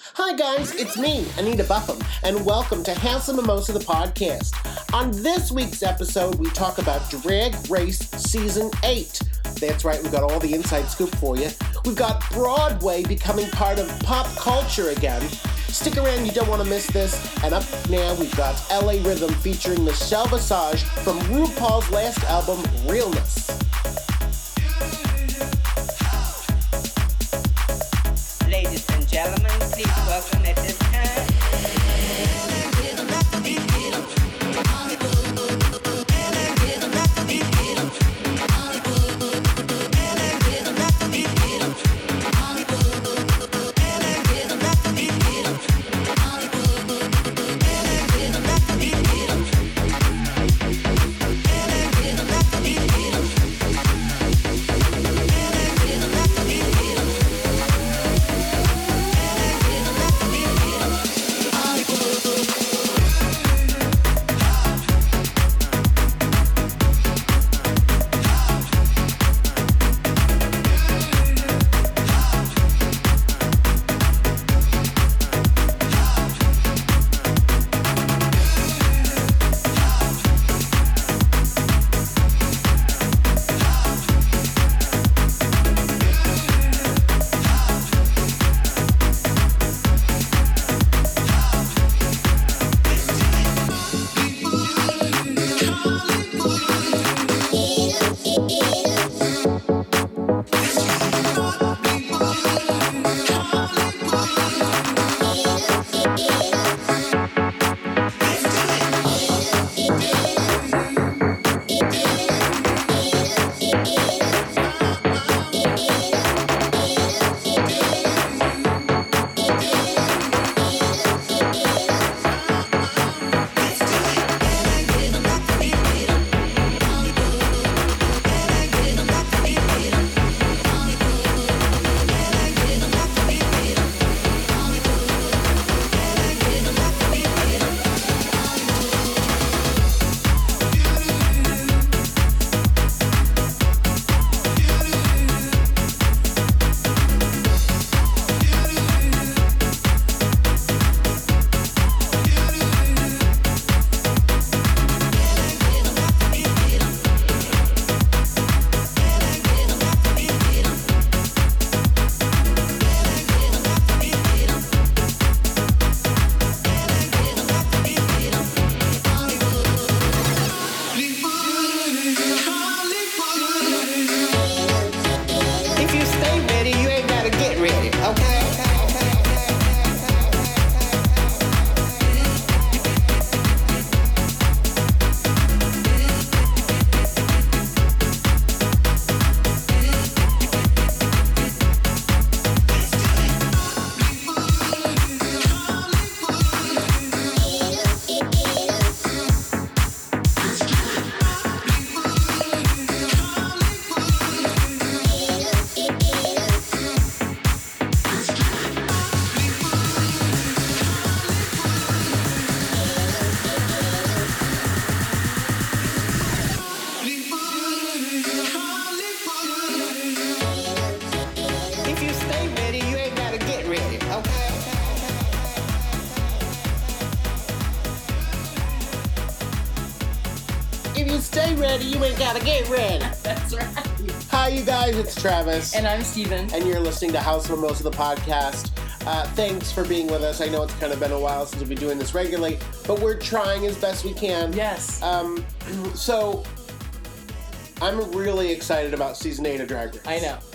Hi guys, it's me, Anita Buffum, and welcome to House of Mimosa, the podcast. On this week's episode, we talk about Drag Race Season 8. That's right, we've got all the inside scoop for you. We've got Broadway becoming part of pop culture again. Stick around, you don't want to miss this. And up now, we've got LA Rhythm featuring Michelle Visage from RuPaul's last album, Realness. Ladies and gentlemen, please welcome at this time. If you stay ready, you ain't gotta get ready. That's right. Hi, you guys, it's Travis. And I'm Steven. And you're listening to House of Mimosa, the podcast. Thanks for being with us. I know it's kind of been a while since we've been doing this regularly, but we're trying as best we can. Yes. So, I'm really excited about Season 8 of Drag Race. I know.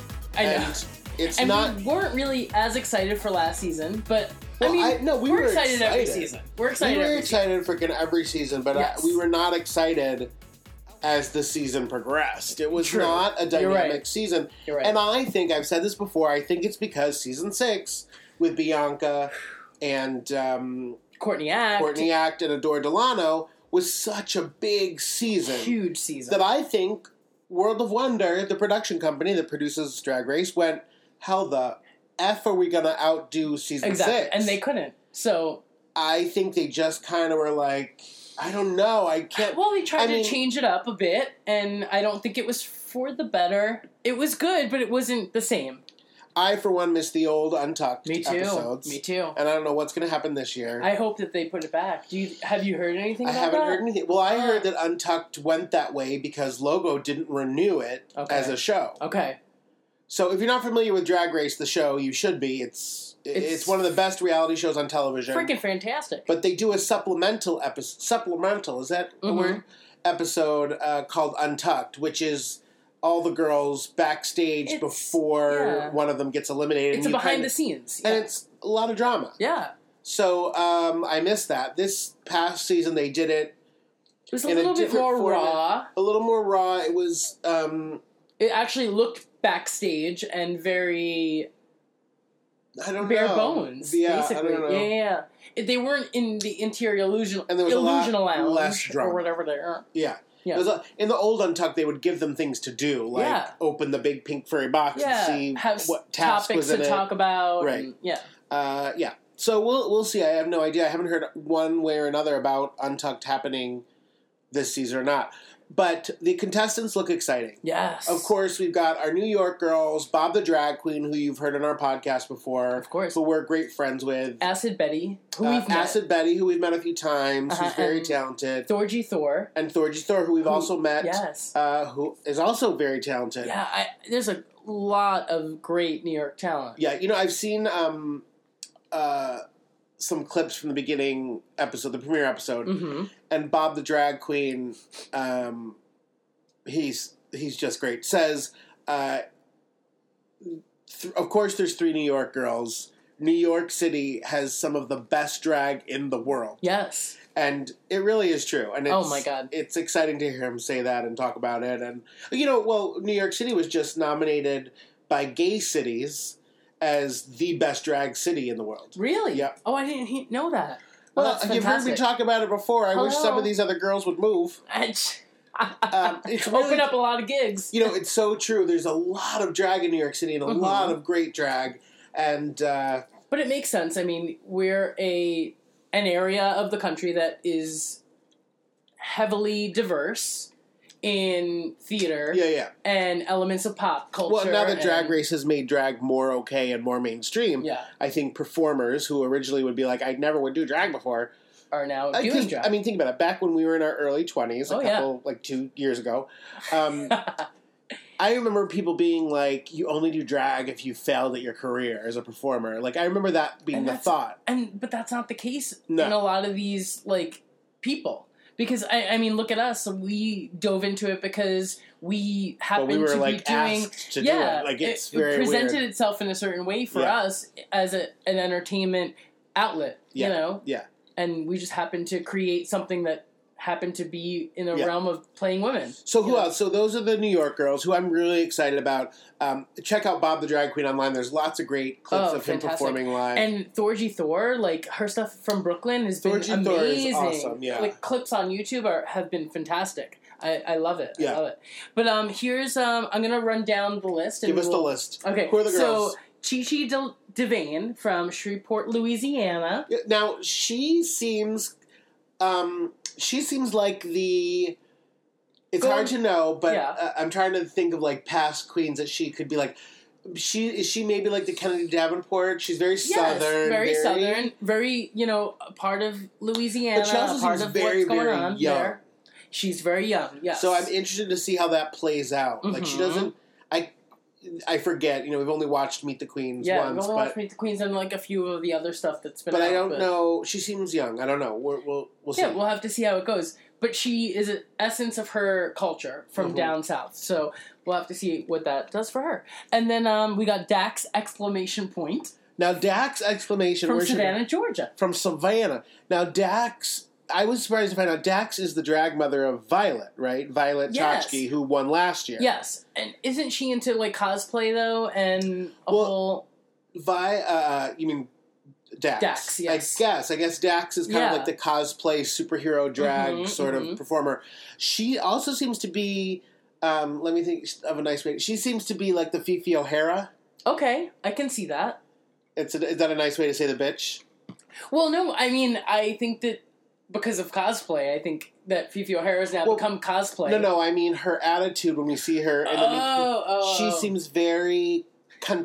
We weren't really as excited for last season, but Well, we were excited every season. We're excited. We were excited freaking every season, but yes. We were not excited as the season progressed. It was True. not a dynamic season. You're right. And I think, I've said this before, I think it's because Season 6 with Bianca and Courtney Act and Adore Delano was such a big season. Huge season. That I think World of Wonder, the production company that produces Drag Race, went, how the F are we going to outdo Season 6? And they couldn't. So I think they just kind of were like, I don't know, I can't... Well, they tried to change it up a bit, and I don't think it was for the better. It was good, but it wasn't the same. I, for one, miss the old Untucked episodes. Me too. And I don't know what's going to happen this year. I hope that they put it back. Have you heard anything about that? I haven't heard anything. Well, I heard that Untucked went that way because Logo didn't renew it as a show. Okay. So if you're not familiar with Drag Race, the show, you should be. It's one of the best reality shows on television. Freaking fantastic. But they do a supplemental episode. Supplemental, is that the word? Episode called Untucked, which is all the girls backstage before one of them gets eliminated. It's a behind the scenes. And it's a lot of drama. Yeah. So I missed that. This past season they did it. It was a little bit more raw. A little more raw. It was... it actually looked backstage and very... I don't bare know. bones, yeah, basically. I don't know. Yeah. They weren't in the interior illusion and there was Illusion a lot Lounge less drama. or whatever they are. Yeah. In the old Untucked, they would give them things to do, like open the big pink furry box and see have what task was in topics to talk about. Right. And, yeah. Yeah. So we'll see. I have no idea. I haven't heard one way or another about Untucked happening this season or not. But the contestants look exciting. Yes. Of course, we've got our New York girls, Bob the Drag Queen, who you've heard on our podcast before. Of course. Who we're great friends with. Acid Betty, who we've met. Acid Betty, who we've met a few times, who's very talented. Thorgy Thor. And Thorgy Thor, who we've also met. Yes. Who is also very talented. Yeah, there's a lot of great New York talent. Yeah, I've seen... some clips from the beginning episode, the premiere episode, and Bob the Drag Queen, he's just great. Says, of course, there's 3 New York girls. New York City has some of the best drag in the world. Yes, and it really is true. And oh my god, it's exciting to hear him say that and talk about it. And New York City was just nominated by Gay Cities as the best drag city in the world. Really? Yeah. Oh, I didn't know that. Well, you've heard me talk about it before. I wish some of these other girls would move. It's really, open up a lot of gigs. It's so true. There's a lot of drag in New York City and a lot of great drag. And but it makes sense. I mean, we're an area of the country that is heavily diverse in theater and elements of pop culture. Well, now that Drag Race has made drag more okay and more mainstream, I think performers who originally would be like, I never would do drag before, are now doing drag. I mean, think about it. Back when we were in our early 20s, like 2 years ago, I remember people being like, you only do drag if you failed at your career as a performer. Like, I remember that being the thought. But that's not the case in a lot of these, like, people. Because, I mean, look at us. We dove into it because we happened to be doing... asked to do it. Like, it's very presented weird. Itself in a certain way for us as an entertainment outlet, you know? Yeah. And we just happened to create something that happened to be in a realm of playing women. So who else? So those are the New York girls who I'm really excited about. Check out Bob the Drag Queen online. There's lots of great clips of him performing live. And Thorgy Thor, like her stuff from Brooklyn has been amazing. Thor is awesome, Like clips on YouTube have been fantastic. I love it. I love it. But here's I'm gonna run down the list. Give us the list. Okay. Who are the girls? So Chi Devane from Shreveport, Louisiana. Now she seems like the... It's hard to know, but I'm trying to think of like past queens that she could be like. Is she maybe like the Kennedy Davenport? She's very southern, very southern, very a part of Louisiana. But she also part seems of very, what's going very on young. there. She's very young. Yes. So I'm interested to see how that plays out. Like she doesn't. I forget. We've only watched Meet the Queens once. We've only watched Meet the Queens and like a few of the other stuff that's been. But out, I don't know. She seems young. I don't know. We'll see. Yeah, we'll have to see how it goes. But she is an essence of her culture from down south. So we'll have to see what that does for her. And then we got Dax ! Now Dax ! From Savannah, Georgia. From Savannah. Now Dax... I was surprised to find out Dax is the drag mother of Violet, right? Violet Chachki, who won last year. Yes. And isn't she into, like, cosplay, though? And whole... You mean Dax? Dax, yes. I guess Dax is kind of like the cosplay superhero drag sort of performer. She also seems to be, let me think of a nice way. She seems to be like the Fifi O'Hara. Okay, I can see that. Is that a nice way to say the bitch? Well, no, I mean, I think that because of cosplay, I think that Fifi O'Hara has now become cosplay. No, I mean her attitude when we see her. She seems very cunty.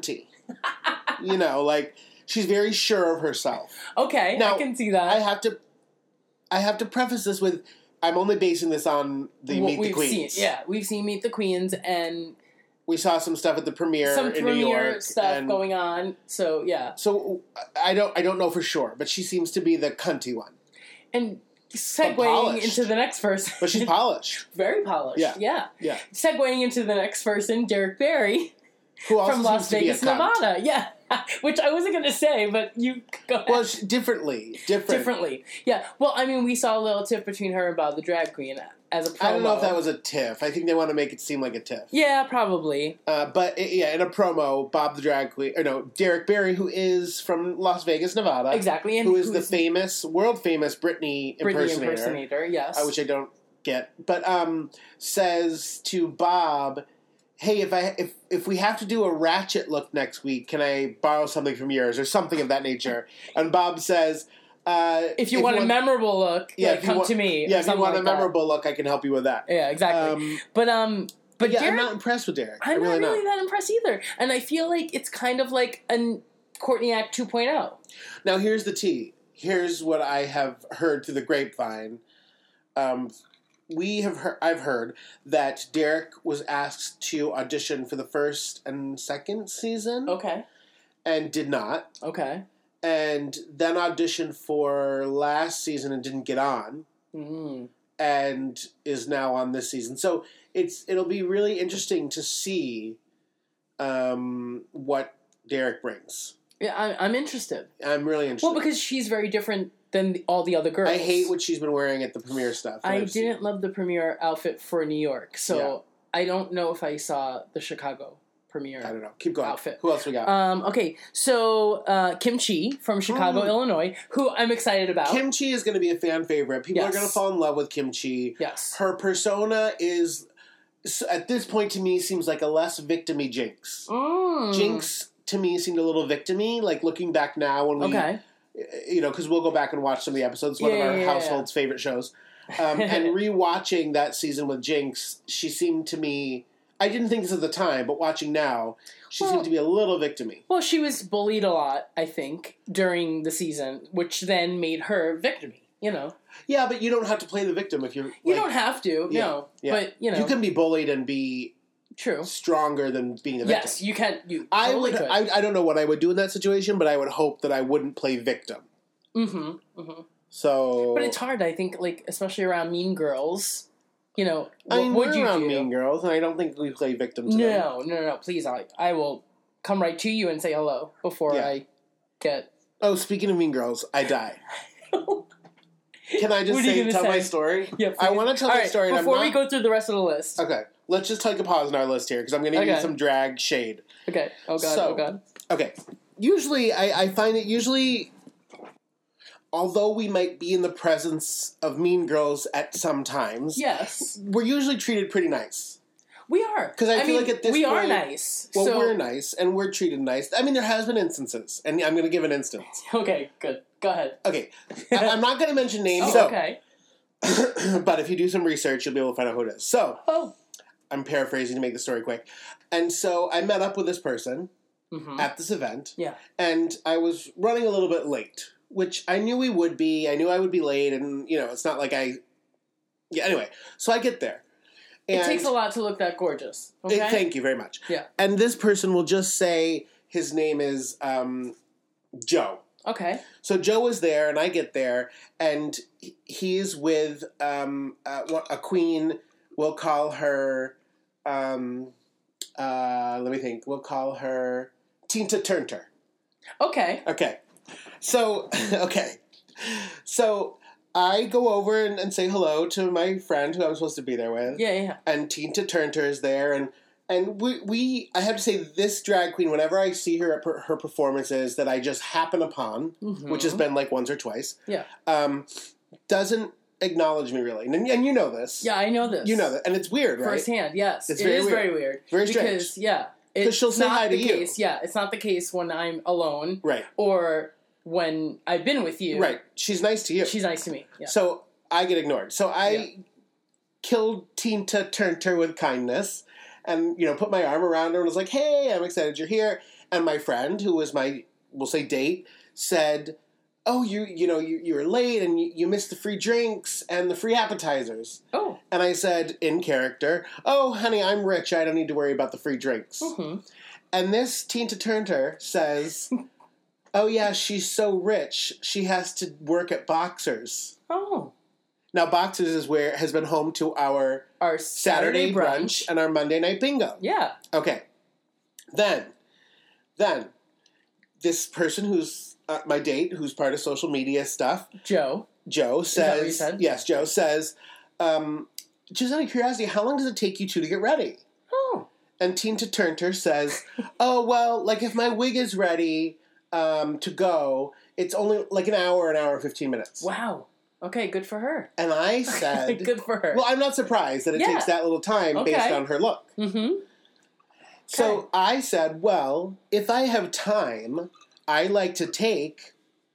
You know, like, she's very sure of herself. Okay, now, I can see that. I have to preface this with, I'm only basing this on the Meet the Queens. We've seen Meet the Queens, and we saw some stuff at the premiere in New York. Stuff going on, so yeah. So I don't know for sure, but she seems to be the cunty one. And segueing into the next person. But she's polished. Very polished, yeah. Segueing into the next person, Derek Barry. Who also from Las Vegas, Nevada. Yeah. Which I wasn't going to say, but you go ahead. Well, differently. Yeah. Well, I mean, we saw a little tiff between her and Bob the Drag Queen as a promo. I don't know if that was a tiff. I think they want to make it seem like a tiff. Yeah, probably. But in a promo, Bob the Drag Queen, Derek Barry, who is from Las Vegas, Nevada. Exactly. And who is the world famous Britney impersonator. Yes. Which I don't get. But says to Bob, hey, if we have to do a ratchet look next week, can I borrow something from yours or something of that nature? And Bob says, if you want a memorable look, come to me. Yeah, if you want a memorable look, I can help you with that. Yeah, exactly. But yeah, Derek, I'm not impressed with Derek. I'm not really that impressed either. And I feel like it's kind of like a Courtney Act 2.0. Now, here's the tea. Here's what I have heard through the grapevine. I've heard that Derek was asked to audition for the first and second season. Okay. And did not. Okay. And then auditioned for last season and didn't get on. Mm-hmm. And is now on this season. So it'll be really interesting to see what Derek brings. Yeah, I'm interested. I'm really interested. Well, because she's very different than all the other girls. I hate what she's been wearing at the premiere stuff. I didn't love the premiere outfit for New York, so I don't know if I saw the Chicago premiere. I don't know. Keep going. Outfit. Who else we got? Okay, so Kim Chi from Chicago, Illinois, who I'm excited about. Kim Chi is going to be a fan favorite. People are going to fall in love with Kim Chi. Yes. Her persona is, at this point to me, seems like a less victim-y Jinx. Jinx, to me, seemed a little victim-y, like looking back now when we... Okay. Because we'll go back and watch some of the episodes. It's one of our household's favorite shows. And rewatching that season with Jinx, she seemed to me... I didn't think this at the time, but watching now, she seemed to be a little victim-y. Well, she was bullied a lot, I think, during the season, which then made her victim-y, Yeah, but you don't have to play the victim if you're... You don't have to, no. Yeah. But, You can be bullied and be... True. Stronger than being a victim. Yes, you can. I don't know what I would do in that situation, but I would hope that I wouldn't play victim. Mm-hmm. Mm-hmm. So... But it's hard, I think, especially around Mean Girls... what would you do? Mean Girls, and I don't think we play victim to them. No. Please, I will come right to you and say hello before I get... Oh, speaking of Mean Girls, I die. Can I just tell my story? Yeah, please. I want to tell my story. Before we go through the rest of the list. Okay, let's just take a pause in our list here, because I'm going to give you some drag shade. Okay. Oh, God. Okay. Usually, I find it although we might be in the presence of Mean Girls at some times, yes, we're usually treated pretty nice. We are. Because I feel like at this point... We are nice. Well, we're nice, and we're treated nice. I mean, there has been instances, and I'm going to give an instance. Okay, good. Go ahead. Okay. I'm not going to mention names. Okay. But if you do some research, you'll be able to find out who it is. So, I'm paraphrasing to make the story quick. And so, I met up with this person at this event. Yeah. And I was running a little bit late, which I knew we would be. I knew I would be late, and, it's not like Yeah, anyway. So, I get there. And it takes a lot to look that gorgeous. Okay? Thank you very much. Yeah. And this person will just say his name is Joe. Okay. So Joe is there, and I get there, and he is with a queen. We'll call her. Let me think. We'll call her Tina Turner. Okay. Okay. So So I go over and say hello to my friend who I'm supposed to be there with. Yeah. And Tina Turner is there, and we I have to say, this drag queen, whenever I see her at her performances that I just happen upon, which has been like once or twice, doesn't acknowledge me really. And you know this. Yeah, I know this. You know that. And it's weird, right? Firsthand, yes. It is very weird. Very strange. Because, she'll say hi to you. It's not the case when I'm alone. Right. Or when I've been with you. Right. She's nice to you. She's nice to me. Yeah. So I get ignored. So I killed Tina Turner with kindness. And, put my arm around her and was like, hey, I'm excited you're here. And my friend, who was my, we'll say, date, said, oh, you were late and you missed the free drinks and the free appetizers. Oh. And I said, in character, oh, honey, I'm rich. I don't need to worry about the free drinks. Mm-hmm. And this Tina Turner says, oh, yeah, she's so rich. She has to work at Boxers. Oh. Now, Boxers has been home to our Saturday brunch and our Monday night bingo. Yeah. Okay. Then, this person who's my date, who's part of social media stuff, Joe says, is that what you said? Yes, Joe says, just out of curiosity, how long does it take you two to get ready? Oh. And Tina Turner says, oh, well, like if my wig is ready to go, it's only like an hour and 15 minutes. Wow. Okay, good for her. And I said... good for her. Well, I'm not surprised that it takes that little time based on her look. Mm-hmm. So I said, well, if I have time, I like to take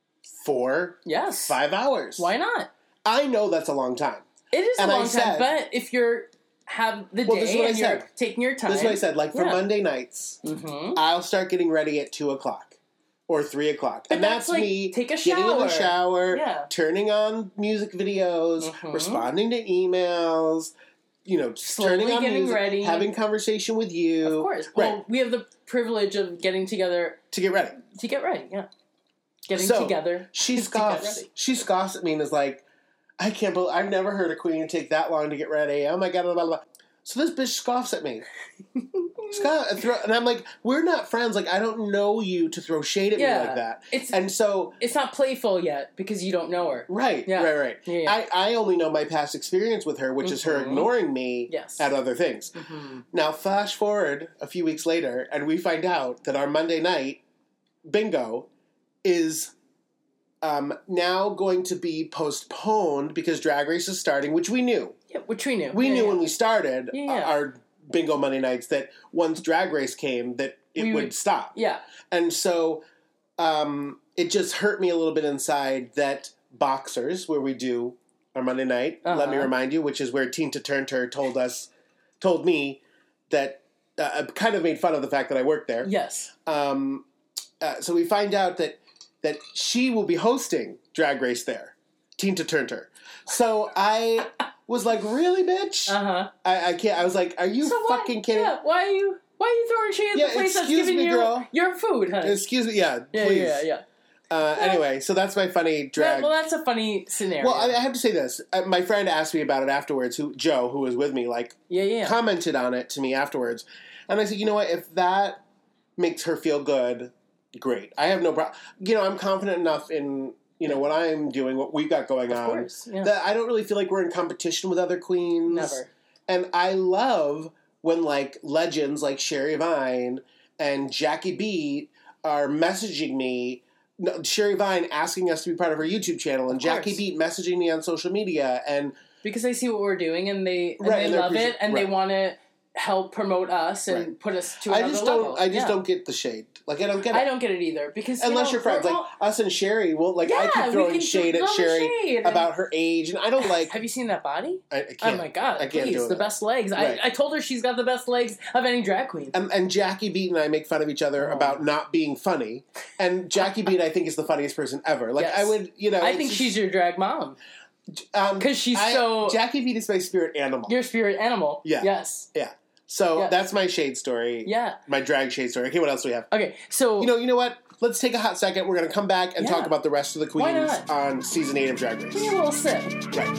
5 hours. Why not? I know that's a long time. It is a long time, but if you're have the day and you're taking your time... This is what I said. Like, for Monday nights, I'll start getting ready at 2 o'clock. Or 3 o'clock. But and that's like, me getting in the shower, turning on music videos, responding to emails, turning on music, ready, having conversation with you. Of course. Right. Well, we have the privilege of getting together. To get ready. Yeah. Getting together. She scoffs. She scoffs at me and is like, I can't believe, I've never heard a queen take that long to get ready. Oh my God, blah, blah, blah. So this bitch scoffs at me. And I'm like, we're not friends. Like, I don't know you to throw shade at me like that. It's not playful yet because you don't know her. Right, right. Yeah. I only know my past experience with her, which is her ignoring me at other things. Mm-hmm. Now, flash forward a few weeks later, and we find out that our Monday night bingo is now going to be postponed because Drag Race is starting, which we knew. Yeah, which we knew. We knew when we started our bingo Monday nights that once Drag Race came that it would stop. Yeah. And so it just hurt me a little bit inside that Boxers, where we do our Monday night, let me remind you, which is where Tina Turner told me that kind of made fun of the fact that I worked there. Yes. So we find out that she will be hosting Drag Race there, Tina Turner. So I was like, really, bitch? I can't. I was like, are you fucking kidding? Yeah, why are you throwing shade at the place that's giving you your food, honey? Excuse me, please. Yeah. Anyway, so that's my funny drag. Well, that's a funny scenario. Well, I have to say this. My friend asked me about it afterwards, Joe, who was with me, commented on it to me afterwards. And I said, you know what, if that makes her feel good, great. I have no problem. I'm confident enough in... what I'm doing, what we've got going on. Of course, yeah. That I don't really feel like we're in competition with other queens. Never. And I love when, legends like Sherry Vine and Jackie Beat are messaging me. Sherry Vine asking us to be part of her YouTube channel, and Jackie Beat messaging me on social media. And because they see what we're doing, and they love it, and they want to help promote us and put us to another level. I just don't get the shade. I don't get it. I don't get it either. Because unless you're friends. Us and Sherry, I keep throwing shade at Sherry about her age, and I don't like... Have you seen that body? I can't. Oh my God, I can't do it. The best legs. Right. I told her she's got the best legs of any drag queen. And Jackie Beat and I make fun of each other about not being funny. And Jackie Beat, I think, is the funniest person ever. I would, I think she's your drag mom. Because she's Jackie Beat is my spirit animal. Your spirit animal. Yeah. Yes. Yeah. So that's my shade story. Yeah. My drag shade story. Okay, what else do we have? Okay, so... You know what? Let's take a hot second. We're going to come back and talk about the rest of the queens on Season 8 of Drag Race. Give me a little sip. Right.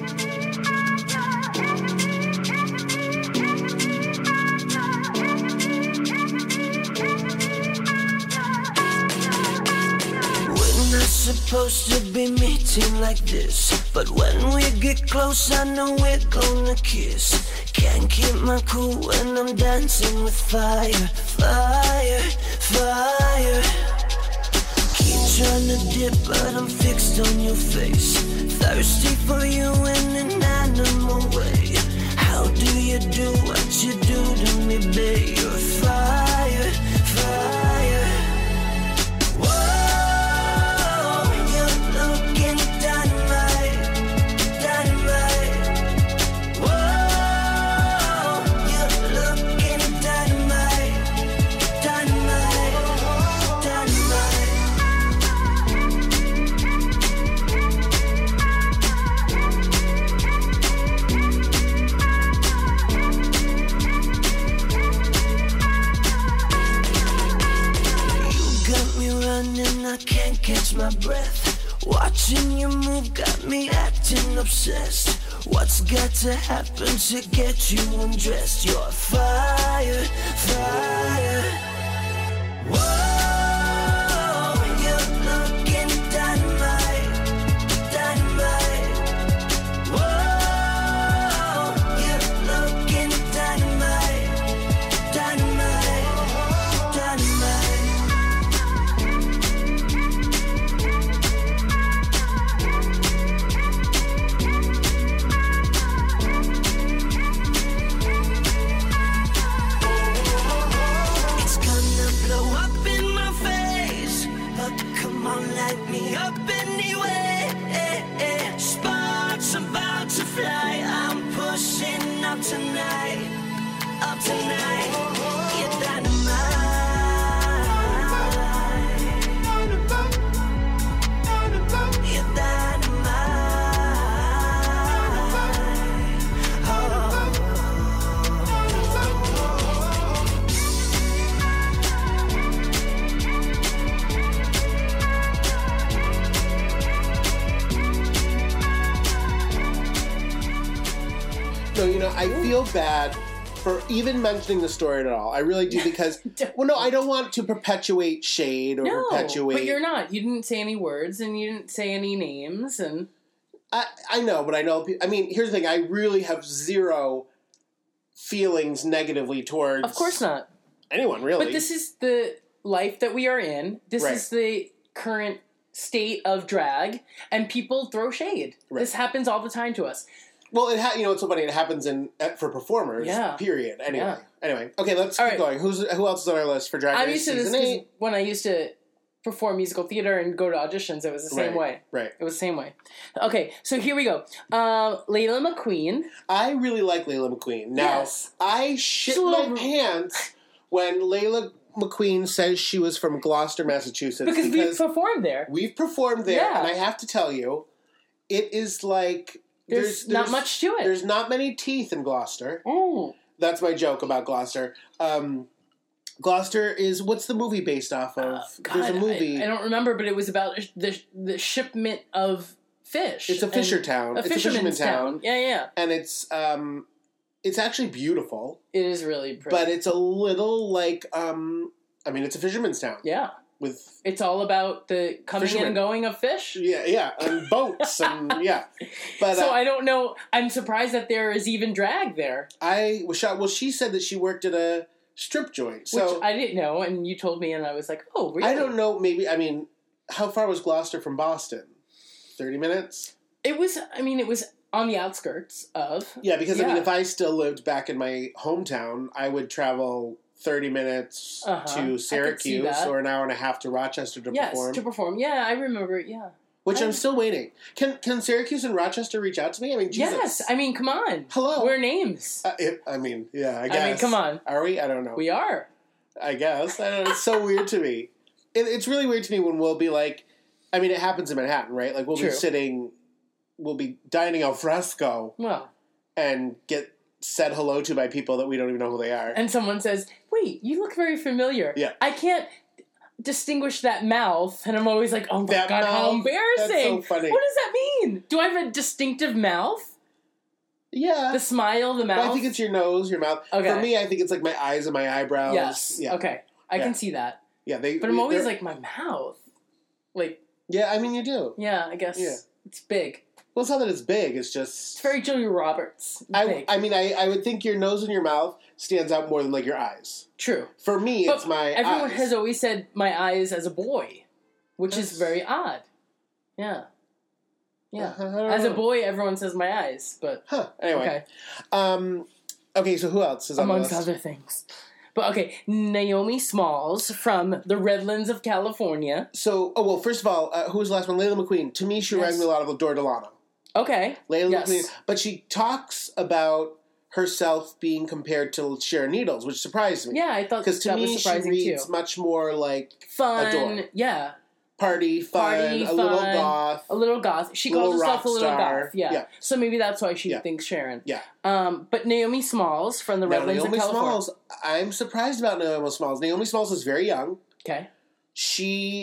We're not supposed to be meeting like this, but when we get close, I know we're gonna kiss. Can't keep my cool when I'm dancing with fire, fire, fire. Keep trying to dip, but I'm fixed on your face. Thirsty for you in an animal way. How do you do what you do to me, babe? You're fire, fire. Whoa, you're looking dynamite, dynamite. Whoa, you're looking dynamite, dynamite. breath. Watching you move got me acting obsessed. What's got to happen to get you undressed? You're fire, fire. Whoa. I feel bad for even mentioning the story at all. I really do, because, well, no, I don't want to perpetuate shade or perpetuate... but you're not. You didn't say any words, and you didn't say any names, and... I know, but I know... I mean, here's the thing. I really have zero feelings negatively towards... Of course not. Anyone, really. But this is the life that we are in. This is the current state of drag, and people throw shade. Right. This happens all the time to us. Well, it's so funny. It happens for performers. Yeah. Period. Anyway. Okay, let's keep going. Who else is on our list for Drag Race? I'm used to this because when I used to perform musical theater and go to auditions, it was the same way. Right. It was the same way. Okay, so here we go. Layla McQueen. I really like Layla McQueen. Now, I shit my pants when Layla McQueen says she was from Gloucester, Massachusetts. Because we've performed there. We've performed there, and I have to tell you, it is like... There's not much to it. There's not many teeth in Gloucester. Oh. That's my joke about Gloucester. Gloucester is... What's the movie based off of? There's a movie. I don't remember, but it was about the shipment of fish. It's a fisher town. It's a fisherman's town. Yeah. And it's actually beautiful. It is really pretty. But it's a little like... it's a fisherman's town. Yeah. It's all about the coming and going of fish. Yeah, and boats, and yeah. But so I don't know. I'm surprised that there is even drag there. I was shocked. Well, she said that she worked at a strip joint, so which I didn't know, and you told me, and I was like, oh, really? I don't know. Maybe how far was Gloucester from Boston? 30 minutes. It was on the outskirts of. Yeah, because if I still lived back in my hometown, I would travel 30 minutes to Syracuse or an hour and a half to Rochester to perform. Yes, to perform. Yeah, I remember, Which I'm still waiting. Can Syracuse and Rochester reach out to me? Jesus. Yes. Come on. Hello. We're names. I guess. Come on. Are we? I don't know. We are. I guess. I don't know. It's so weird to me. It's really weird to me when we'll be like... it happens in Manhattan, right? Like, we'll be dining al fresco. Well. And get... said hello to by people that we don't even know who they are. And someone says, wait, you look very familiar. Yeah. I can't distinguish that mouth. And I'm always like, oh my God, how embarrassing. That's so funny. What does that mean? Do I have a distinctive mouth? Yeah. The smile, the mouth? Well, I think it's your nose, your mouth. Okay. For me, I think it's like my eyes and my eyebrows. Yes. Yeah. Okay. I can see that. Yeah. But I'm always like, my mouth. Like. Yeah, you do. Yeah, I guess. Yeah. It's big. Well, it's not that it's big. It's just... It's very Julia Roberts. I would think your nose and your mouth stands out more than, like, your eyes. True. For me, it's my everyone eyes. has always said my eyes as a boy, which is very odd. Yeah. Yeah. As a boy, everyone says my eyes, but... Huh. Anyway. Okay. Okay, so who else is on the list? Amongst other things. But okay, Naomi Smalls from the Redlands of California. So, first of all, who was the last one? Layla McQueen. To me, she reminds me a lot of Dora Delano. Okay. Layla McQueen. But she talks about herself being compared to Sharon Needles, which surprised me. Yeah, I thought that was surprising too. Because to me, she reads much more like fun. Adore. Yeah. Party, fun, a little goth. A little goth. She calls herself a little goth. Yeah. So maybe that's why she thinks Sharon. Yeah. But Naomi Smalls from the Redlands of California. I'm surprised about Naomi Smalls. Naomi Smalls is very young. Okay. She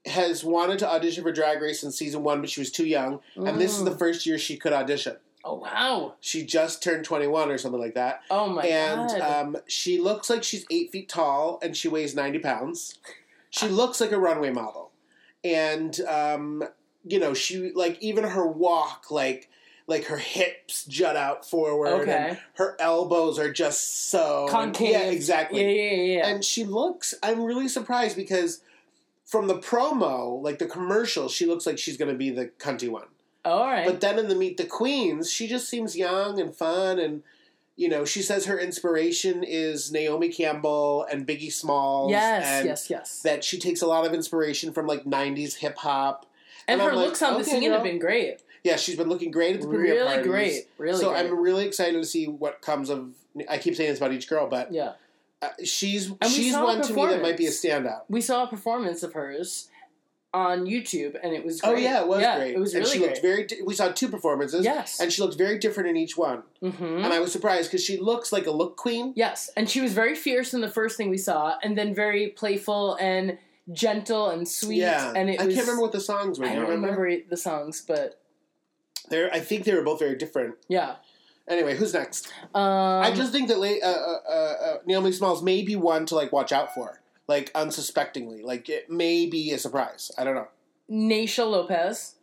has wanted to audition for Drag Race in season 1, but she was too young. And this is the first year she could audition. Oh, wow. She just turned 21 or something like that. Oh, my God. And she looks like she's 8 feet tall, and she weighs 90 pounds. She looks like a runway model. And, you know, she, like, even her walk, like her hips jut out forward. Okay. And her elbows are just so... concave. Yeah, exactly. Yeah. And she looks... I'm really surprised because from the promo, like the commercial, she looks like she's going to be the cunty one. All right. But then in the Meet the Queens, she just seems young and fun. And, you know, she says her inspiration is Naomi Campbell and Biggie Smalls. Yes. That she takes a lot of inspiration from, like, 90s hip-hop. And her looks on the scene have been great. Yeah, she's been looking great at the premiere parties. Really great. So I'm really excited to see what comes of... I keep saying this about each girl, but yeah, she's one to me that might be a standout. We saw a performance of hers on YouTube, and it was great. Oh, yeah, it was great. It was really and she great. Looked very... We saw 2 performances. Yes. And she looked very different in each one. Mm-hmm. And I was surprised, because she looks like a look queen. Yes, and she was very fierce in the first thing we saw, and then very playful and gentle and sweet. Yeah. And I can't remember what the songs were. I don't remember the songs, but... I think they were both very different. Yeah. Anyway, who's next? I just think that Naomi Smalls may be one to, like, watch out for. Like, unsuspectingly. Like, it may be a surprise. I don't know. Naysha Lopez.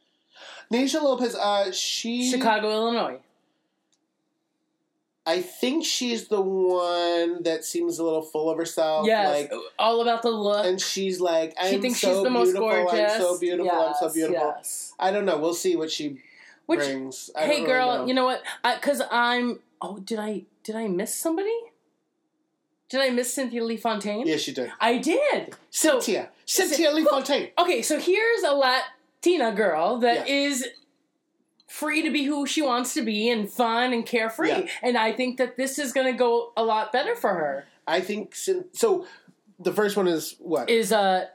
She... Chicago, Illinois. I think she's the one that seems a little full of herself. Yes, like, all about the look. And she's like, she thinks she's the most gorgeous. I'm so beautiful, yes, I'm so beautiful. Yes. I don't know. We'll see what she brings. Hey, girl, you know what? Because I'm... Oh, did I miss somebody? Did I miss Cynthia Lee Fontaine? Yes, you did. I did. Cynthia Lee Fontaine. Okay, so here's a Latina girl that is free to be who she wants to be and fun and carefree. Yeah. And I think that this is going to go a lot better for her. I think... So, the first one is what? Is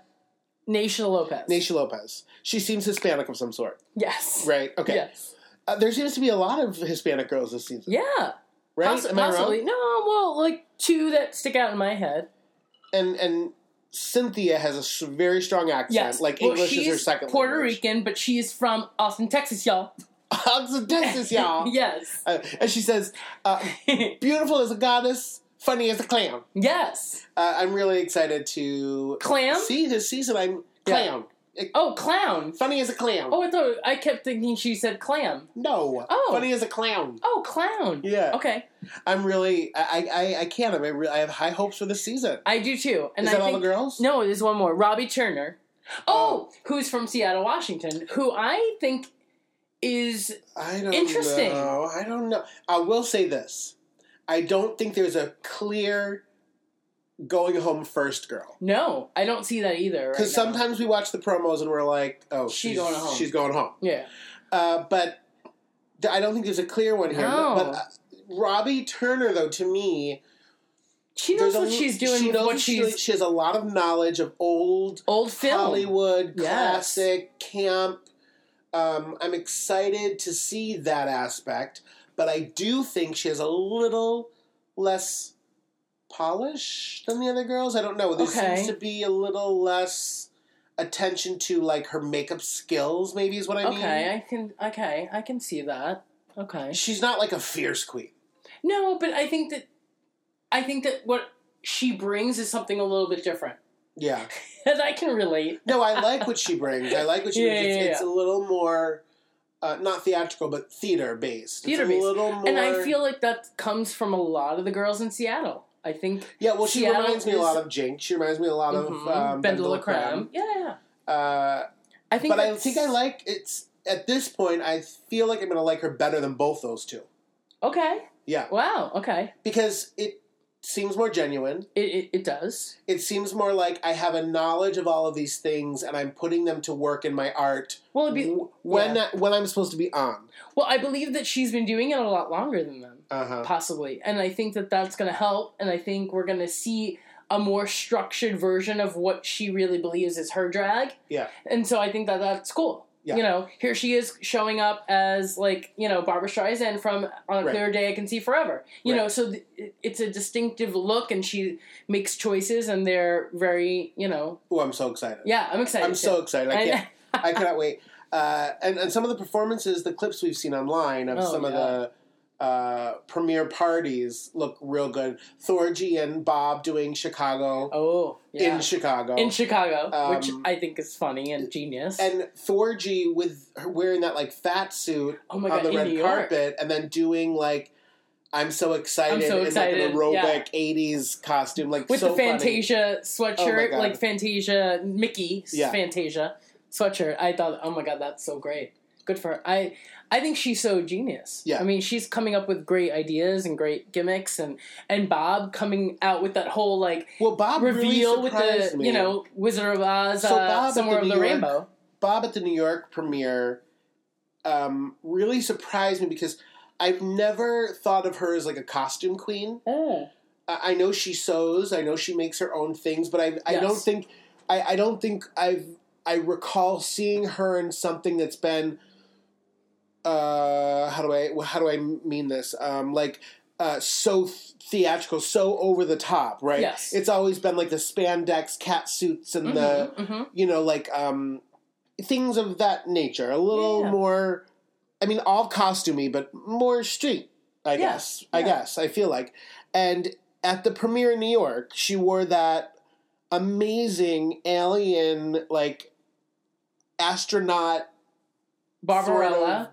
Naysha Lopez. Naysha Lopez. She seems Hispanic of some sort. Yes. Right? Okay. Yes. There seems to be a lot of Hispanic girls this season. Yeah. Right? Am I possibly. wrong? No, well, like 2 that stick out in my head. And Cynthia has a very strong accent. Yes. Like, English is her second Puerto language. Rican, but she's from Austin, Texas, y'all. Austin, Texas, y'all. Yes. And she says, beautiful as a goddess, funny as a clown. Yes. I'm really excited to see this season. I'm clown. Oh, clown. Funny as a clown. Oh, I kept thinking she said clam. No. Oh. Funny as a clown. Oh, clown. Yeah. Okay. I'm really... I can't. I have high hopes for this season. I do, too. And Is that all the girls? No, there's one more. Robbie Turner. Who's from Seattle, Washington, who I think is interesting. I don't know. I will say this. I don't think there's a clear... going home first girl. No, I don't see that either. Because sometimes we watch the promos and we're like, oh, she's going home. She's going home. Yeah. But I don't think there's a clear one here. No. But Robbie Turner, though, to me... She knows what she's doing. She has a lot of knowledge of old film. Hollywood, classic, camp. I'm excited to see that aspect. But I do think she has a little less... polish than the other girls. I don't know. There seems to be a little less attention to like her makeup skills. Maybe is what I mean. I can see that. Okay, she's not like a fierce queen. No, but I think that what she brings is something a little bit different. Yeah, and I can relate. No, I like what she brings. Brings. It's a little more. Not theatrical, but theater-based. Theater-based. A little more... And I feel like that comes from a lot of the girls in Seattle. I think... Yeah, well, she reminds me a lot of Jinx. She reminds me a lot of Ben de la Creme. Yeah. I think I like... It's at this point, I feel like I'm going to like her better than both those two. Okay. Yeah. Wow, okay. Because it seems more genuine. It does. It seems more like I have a knowledge of all of these things and I'm putting them to work in my art when I'm supposed to be on. Well, I believe that she's been doing it a lot longer than them, possibly. And I think that that's going to help, and I think we're going to see a more structured version of what she really believes is her drag. Yeah. And so I think that that's cool. You know, here she is showing up as, like, you know, Barbra Streisand from On a Clear Day I Can See Forever. You know, so it's a distinctive look, and she makes choices, and they're very, you know... Oh, I'm so excited. Yeah, I'm excited. I'm so excited. I cannot wait. And some of the performances, the clips we've seen online of some of the premiere parties look real good. Thorgy and Bob doing Chicago. Oh, yeah. In Chicago, which I think is funny and genius. And Thorgy with her wearing that like fat suit on the red carpet, and then doing like I'm so excited in like an aerobic 80s costume, like with so the Fantasia sweatshirt, like Fantasia Mickey Fantasia sweatshirt. I thought, oh my god, that's so great. Good for her. I think she's so genius. Yeah. I mean, she's coming up with great ideas and great gimmicks, and Bob coming out with that whole Bob reveal with the me. You know, Wizard of Oz, Somewhere Over the Rainbow. Bob at the New York premiere really surprised me because I've never thought of her as like a costume queen. Oh. I know she sews. I know she makes her own things, but I don't think I recall seeing her in something that's been. How do I mean this? So theatrical, so over the top, right? Yes. It's always been like the spandex cat suits and you know, things of that nature. A little more, I mean, all costumey, but more street, I guess. I feel like. And at the premiere in New York, she wore that amazing alien, like, astronaut Barbarella,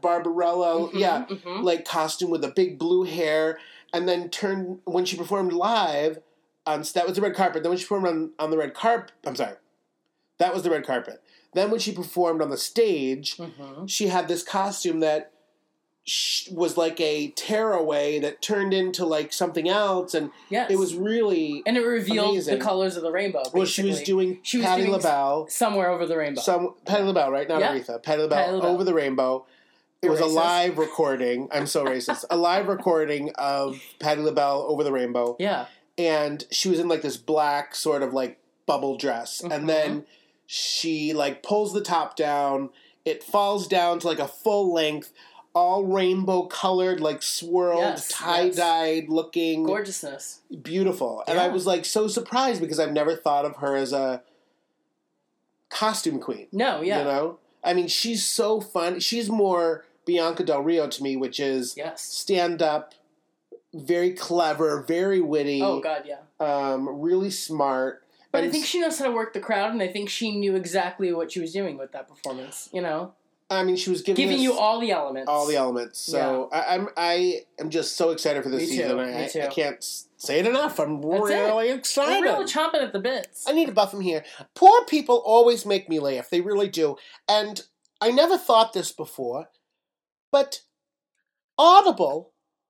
like costume with a big blue hair, and then when she performed live that was the red carpet. Then when she performed on the red carpet, that was the red carpet. Then when she performed on the stage, she had this costume that was like a tearaway that turned into like something else, and it was really and it revealed amazing. The colors of the rainbow. Basically. Well, she was doing Patti LaBelle, Somewhere Over the Rainbow. Patti LaBelle, right? Not Aretha. Patti LaBelle, Over the Rainbow. It was a live recording. I'm so racist. A live recording of Patti LaBelle, Over the Rainbow. Yeah, and she was in like this black sort of like bubble dress, and then she like pulls the top down. It falls down to like a full length. All rainbow colored, like swirled, tie-dyed looking. Gorgeousness. Beautiful. And I was like so surprised because I've never thought of her as a costume queen. No, yeah. You know? I mean, she's so fun. She's more Bianca Del Rio to me, which is stand-up, very clever, very witty. Oh, God, yeah. Really smart. But I think she knows how to work the crowd, and I think she knew exactly what she was doing with that performance, you know? I mean, she was giving you all the elements. All the elements. So I am just so excited for this season. Me too. I can't say it enough. I'm really excited. We're really chomping at the bits. I need to buff him here. Poor people always make me laugh. They really do. And I never thought this before, but Audible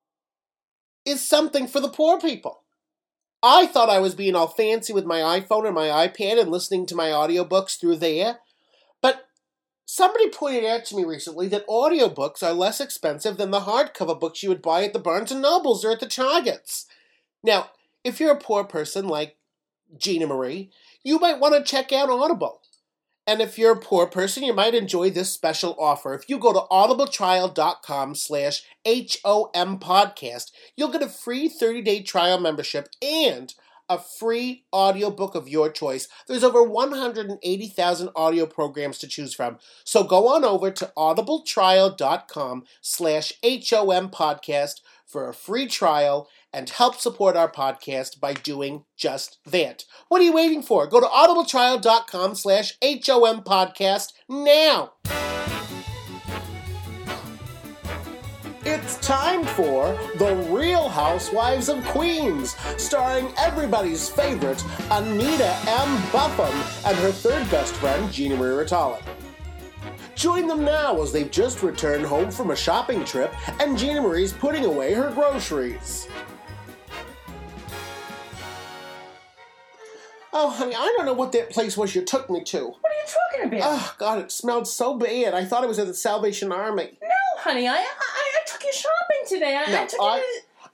is something for the poor people. I thought I was being all fancy with my iPhone and my iPad and listening to my audiobooks through there. But somebody pointed out to me recently that audiobooks are less expensive than the hardcover books you would buy at the Barnes & Nobles or at the Targets. Now, if you're a poor person like Gina Marie, you might want to check out Audible. And if you're a poor person, you might enjoy this special offer. If you go to audibletrial.com/HOM podcast, you'll get a free 30-day trial membership and a free audiobook of your choice. There's over 180,000 audio programs to choose from. So go on over to audibletrial.com/HOM podcast for a free trial and help support our podcast by doing just that. What are you waiting for? Go to audibletrial.com/HOM podcast now. It's time for The Real Housewives of Queens, starring everybody's favorite Anita M. Buffum and her third best friend, Gina Marie Ritala. Join them now as they've just returned home from a shopping trip and Gina Marie's putting away her groceries. Oh, honey, I don't know what that place was you took me to. What are you talking about? Oh, God, it smelled so bad. I thought it was at the Salvation Army. No, honey, I took you shopping today.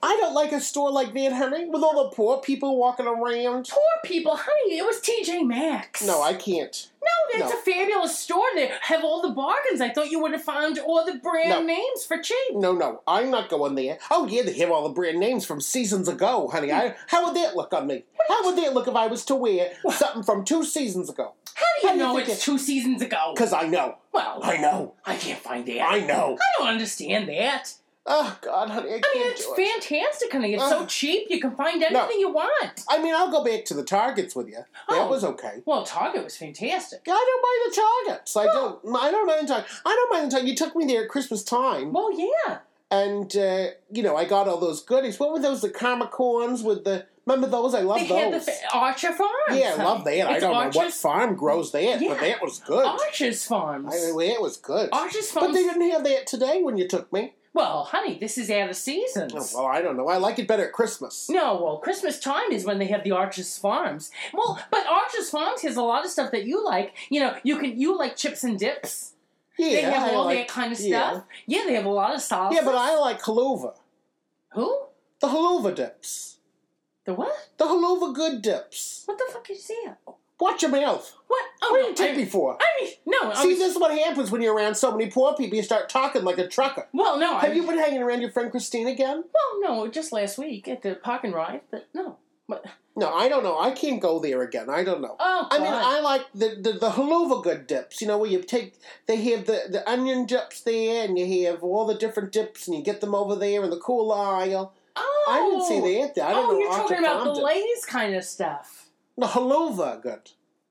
I don't like a store like that, honey, with all the poor people walking around. Poor people? Honey, it was TJ Maxx. No, I can't. No, that's a fabulous store. They have all the bargains. I thought you would have found all the brand names for cheap. No, I'm not going there. Oh, yeah, they have all the brand names from seasons ago, honey. How would that look on me? How would that look if I was to wear something from 2 seasons ago? How do you know it's 2 seasons ago? Because I know. Well, I know. I can't find that. I know. I don't understand that. Oh, God, honey, I can't it's fantastic, honey. It's so cheap. You can find anything you want. I mean, I'll go back to the Targets with you. That was okay. Well, Target was fantastic. I don't mind the Targets. I don't mind the Target. I don't mind the Target. You took me there at Christmas time. Well, yeah. And, I got all those goodies. What were those, the Karma corns with the... Remember those? I love those. They had the Archer Farms. Yeah, I love that. I don't know what farm grows that, but that was good. Archer's Farms. I mean, that was good. Archer's Farms. But they didn't have that today when you took me. Well, honey, this is out of seasons. Oh, well, I don't know. I like it better at Christmas. No, well, Christmas time is when they have the Archer's Farms. Well, but Archer's Farms has a lot of stuff that you like. You like chips and dips. Yeah, they have all that kind of stuff. Yeah, they have a lot of sauces. Yeah, but I like haluva. Who? The haluva dips. The what? The haluva good dips. What the fuck is that? Watch your mouth. What? Oh, what do you take me for? See, this is what happens when you're around so many poor people. You start talking like a trucker. Well, no. Have you been hanging around your friend Christine again? Well, no, just last week at the park and ride, but no. What? No, I don't know. I can't go there again. I don't know. Oh, God. I mean, I like the haluva good dips. Where you they have the onion dips there, and you have all the different dips, and you get them over there in the cool aisle. Oh. I didn't see that there. I don't know. You're talking about the Lay's kind of stuff. The haluva good.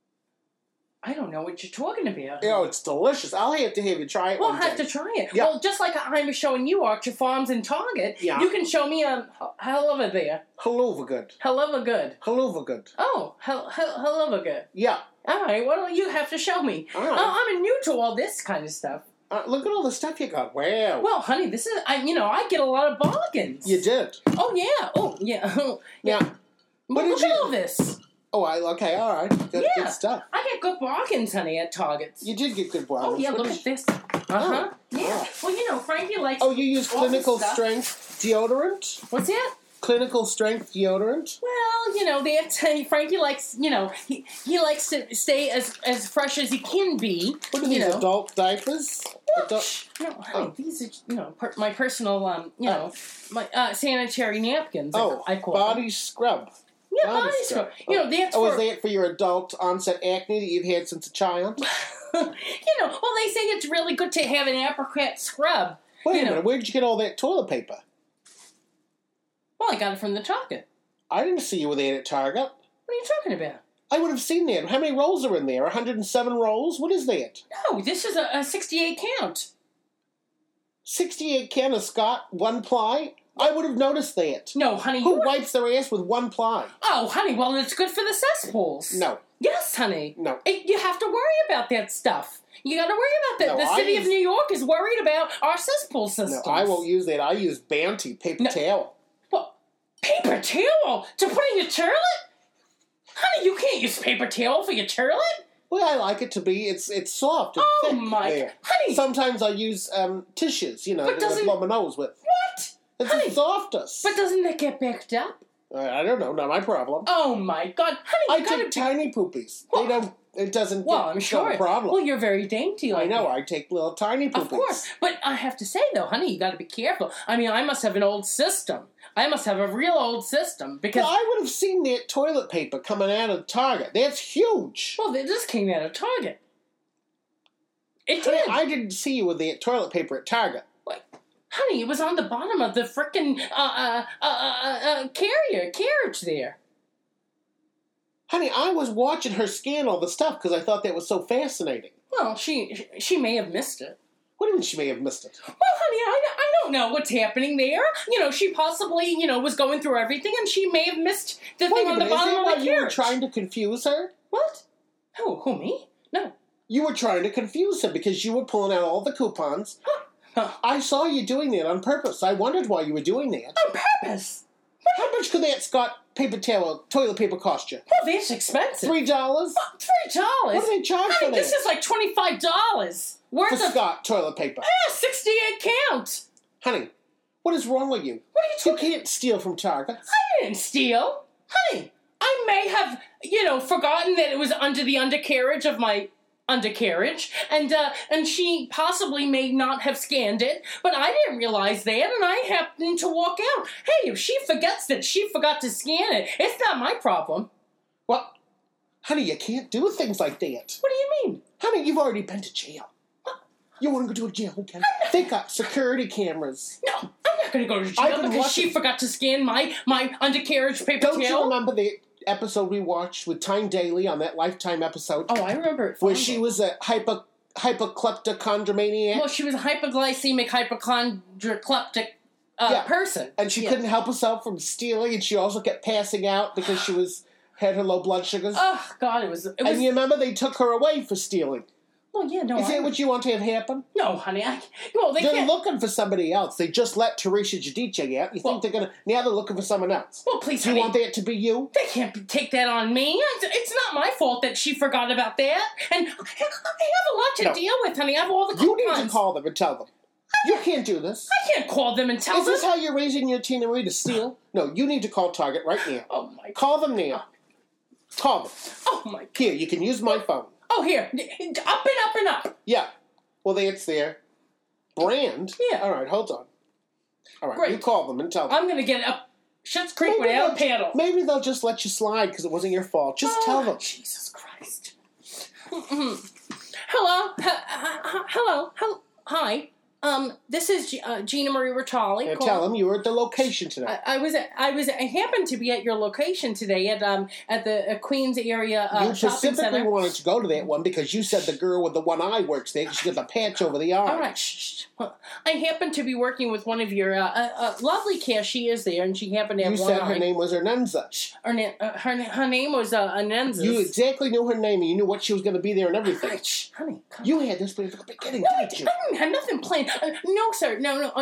I don't know what you're talking about. Oh, it's delicious. I'll have to have you try it Well, one day. I'll have to try it. Yeah. Well, just like I'm showing you Archer Farms and Target, you can show me a haluva there. Haluva good. Haluva good. Haluva good. Oh, haluva good. Yeah. All right, well, you have to show me. All right. I'm new to all this kind of stuff. Look at all the stuff you got. Wow. Well, honey, this is, I get a lot of bargains. You did. Oh, yeah. Oh, yeah. Yeah. Well, look at all this. Oh, okay, all right. Good stuff. I get good bargains, honey, at Targets. You did get good bargains. Oh, yeah, look at this. Uh-huh. Yeah. Well, Frankie likes... Oh, you use clinical strength deodorant? What's that? Clinical strength deodorant? Well, Frankie likes, he likes to stay as fresh as he can be. What are these, adult diapers? No, honey, these are, my personal, my sanitary napkins, I call body them. Scrub. Yeah, body scrub. That's for... is that for your adult onset acne that you've had since a child? Well, they say it's really good to have an apricot scrub. Wait a minute, where did you get all that toilet paper? Well, I got it from the Target. I didn't see you with that at Target. What are you talking about? I would have seen that. How many rolls are in there? 107 rolls? What is that? No, this is a 68 count. 68 count of Scott, 1 ply? I would have noticed that. No, honey. Who wipes their ass with 1 ply? Oh, honey, well, it's good for the cesspools. No. Yes, honey. No. You have to worry about that stuff. You got to worry about that. No, the city of New York is worried about our cesspool systems. No, I won't use that. I use Bounty paper towel. What? Paper towel? To put in your toilet? Honey, you can't use paper towel for your toilet. Well, I like it to be. It's soft and thick. My... Honey. Sometimes I use tissues, that I blow my nose with. What? It's the softest. But doesn't it get backed up? I don't know. Not my problem. Oh, my God. Honey, I take tiny poopies. Well, they don't... It doesn't I'm sure. a problem. Well, you're very dainty like I know. that. I take little tiny poopies. Of course. But I have to say, though, honey, you got to be careful. I mean, I must have an old system. I must have a real old system because... Well, I would have seen that toilet paper coming out of Target. That's huge. Well, this came out of Target. It did. I didn't see you with the toilet paper at Target. What? Honey, it was on the bottom of the frickin' carriage there. Honey, I was watching her scan all the stuff because I thought that was so fascinating. Well, she may have missed it. What do you mean she may have missed it? Well, honey, I don't know what's happening there. She possibly, was going through everything, and she may have missed the thing on the bottom of the carriage. You were trying to confuse her? What? Who, me? No. You were trying to confuse her because you were pulling out all the coupons. Huh. I saw you doing that on purpose. I wondered why you were doing that. On purpose? How much could that Scott paper towel, toilet paper cost you? Well, that's expensive. $3? $3? What do they charge for that? This is like $25 worth for Scott toilet paper. 68 count. Honey, What is wrong with you? What are you talking? You can't steal from Target. I didn't steal. Honey, I may have, forgotten that it was under the undercarriage of my undercarriage, and she possibly may not have scanned it, but I didn't realize that, and I happened to walk out. Hey, if she forgets that she forgot to scan it, it's not my problem. Well, honey, you can't do things like that. What do you mean? Honey, you've already been to jail. You want to go to jail again? They got security cameras. No, I'm not going to go to jail because she forgot to scan my undercarriage paper tail. Don't you remember the episode we watched with Tyne Daly on that Lifetime episode? Oh, I remember it. Where she was a hypokleptochondromaniac. Well, she was a hypoglycemic, hypochondrocleptic person. And she couldn't help herself from stealing, and she also kept passing out because she had her low blood sugars. Oh, God, it was... And you remember they took her away for stealing. Well, yeah, no. Is that what you want to have happen? No, honey. They're looking for somebody else. They just let Teresa Giudice out. You think they're going to... Now they're looking for someone else. Well, please, Do you want that to be you? They can't take that on me. It's not my fault that she forgot about that. And I have a lot to deal with, honey. I have all the coupons. You need to call them and tell them. You can't do this. I can't call them and tell them. Is this how you're raising your Tina Marie to steal? No, you need to call Target right now. Oh, my God. Call them now. Call them. Oh, my God. Here, you can use my phone. Oh, here. Up and up and up. Yeah. Well, it's there. Brand? Yeah. All right, hold on. All right, Great. You call them and tell them. I'm going to get up Schitt's Creek without a paddle. Maybe they'll just let you slide because it wasn't your fault. Just tell them. Jesus Christ. Hello? Hello? Hi. This is Gina Marie Rotali. Yeah, tell them you were at the location today. I happened to be at your location today at the Queens area you shopping specifically center. wanted to go to that one because you said the girl with the one eye works there because she got the patch over the eye. All right, shh. Well, I happened to be working with one of your lovely cashiers there, and she happened to have one eye. You said her name was Ernenza. Her name was Anenza. You exactly knew her name, and you knew what she was going to be there and everything. Right, shh, honey, come you on. had this plan from the beginning, No, didn't you? I didn't have nothing planned. No, sir. No.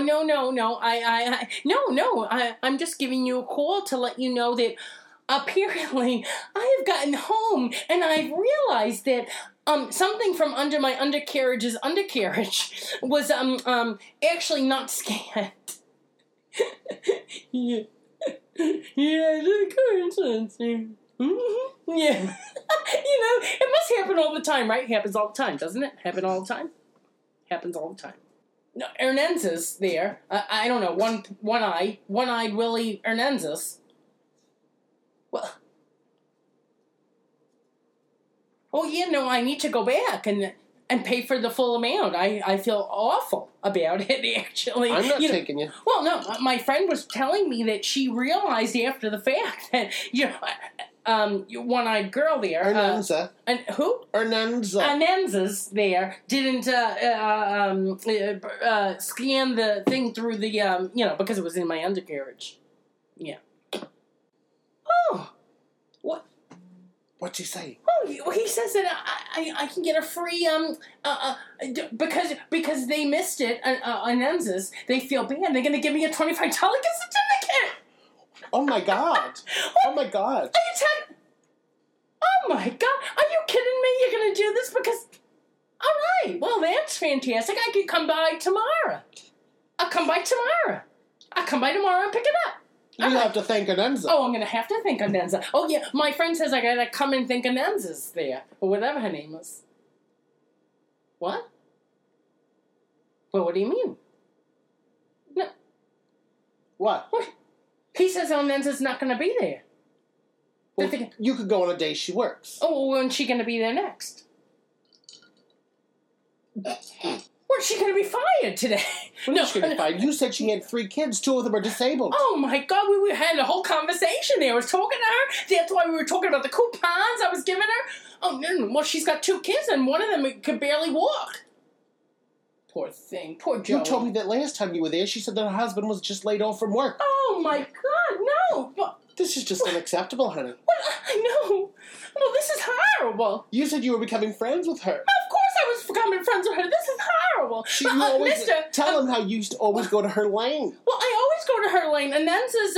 I'm just giving you a call to let you know that apparently I have gotten home and I've realized that something from under my undercarriage was actually not scanned. Yeah, it's a coincidence. Mm-hmm. Yeah. It must happen all the time, right? Happens all the time, doesn't it? Happen all the time? Happens all the time. No, Hernandez there. I don't know. One-eyed Willie Hernandez. Well. Oh yeah, no. I need to go back and pay for the full amount. I feel awful about it. Actually, I'm not taking you. Well, no. My friend was telling me that she realized after the fact that one-eyed girl there. Hernanza. And who? Hernanza's there didn't scan the thing through the because it was in my undercarriage. Yeah. Oh, what? What's he saying? Oh, he says that I can get a free because they missed it. Hernanza's, they feel bad. They're gonna give me a $25 gift certificate. Oh my God! Oh my God! Are you telling? Oh my God! Are you kidding me? You're gonna do this because? All right. Well, that's fantastic. I could come by tomorrow. I'll come by tomorrow. And pick it up. You have to thank Anenza. Oh, I'm gonna have to thank Anenza. Oh yeah, my friend says I gotta come and thank Anenza's there or whatever her name is. What? Well, what do you mean? No. What? He says Anenza's not gonna be there. Well, you could go on a day she works. Oh, when's she gonna be there next? When's she gonna be fired today? When is she gonna be fired? You said she had 3 kids. 2 of them are disabled. Oh my God, we had a whole conversation there. I was talking to her. That's why we were talking about the coupons I was giving her. Oh no, well she's got 2 kids and one of them could barely walk. Poor thing, poor Joe. You told me that last time you were there. She said that her husband was just laid off from work. Oh my God, no! This is just unacceptable, honey. Well, I know. Well, this is horrible. You said you were becoming friends with her. Of course I was becoming friends with her. This is horrible. Tell him how you used to always go to her lane. Well, I always go to her lane. And then says,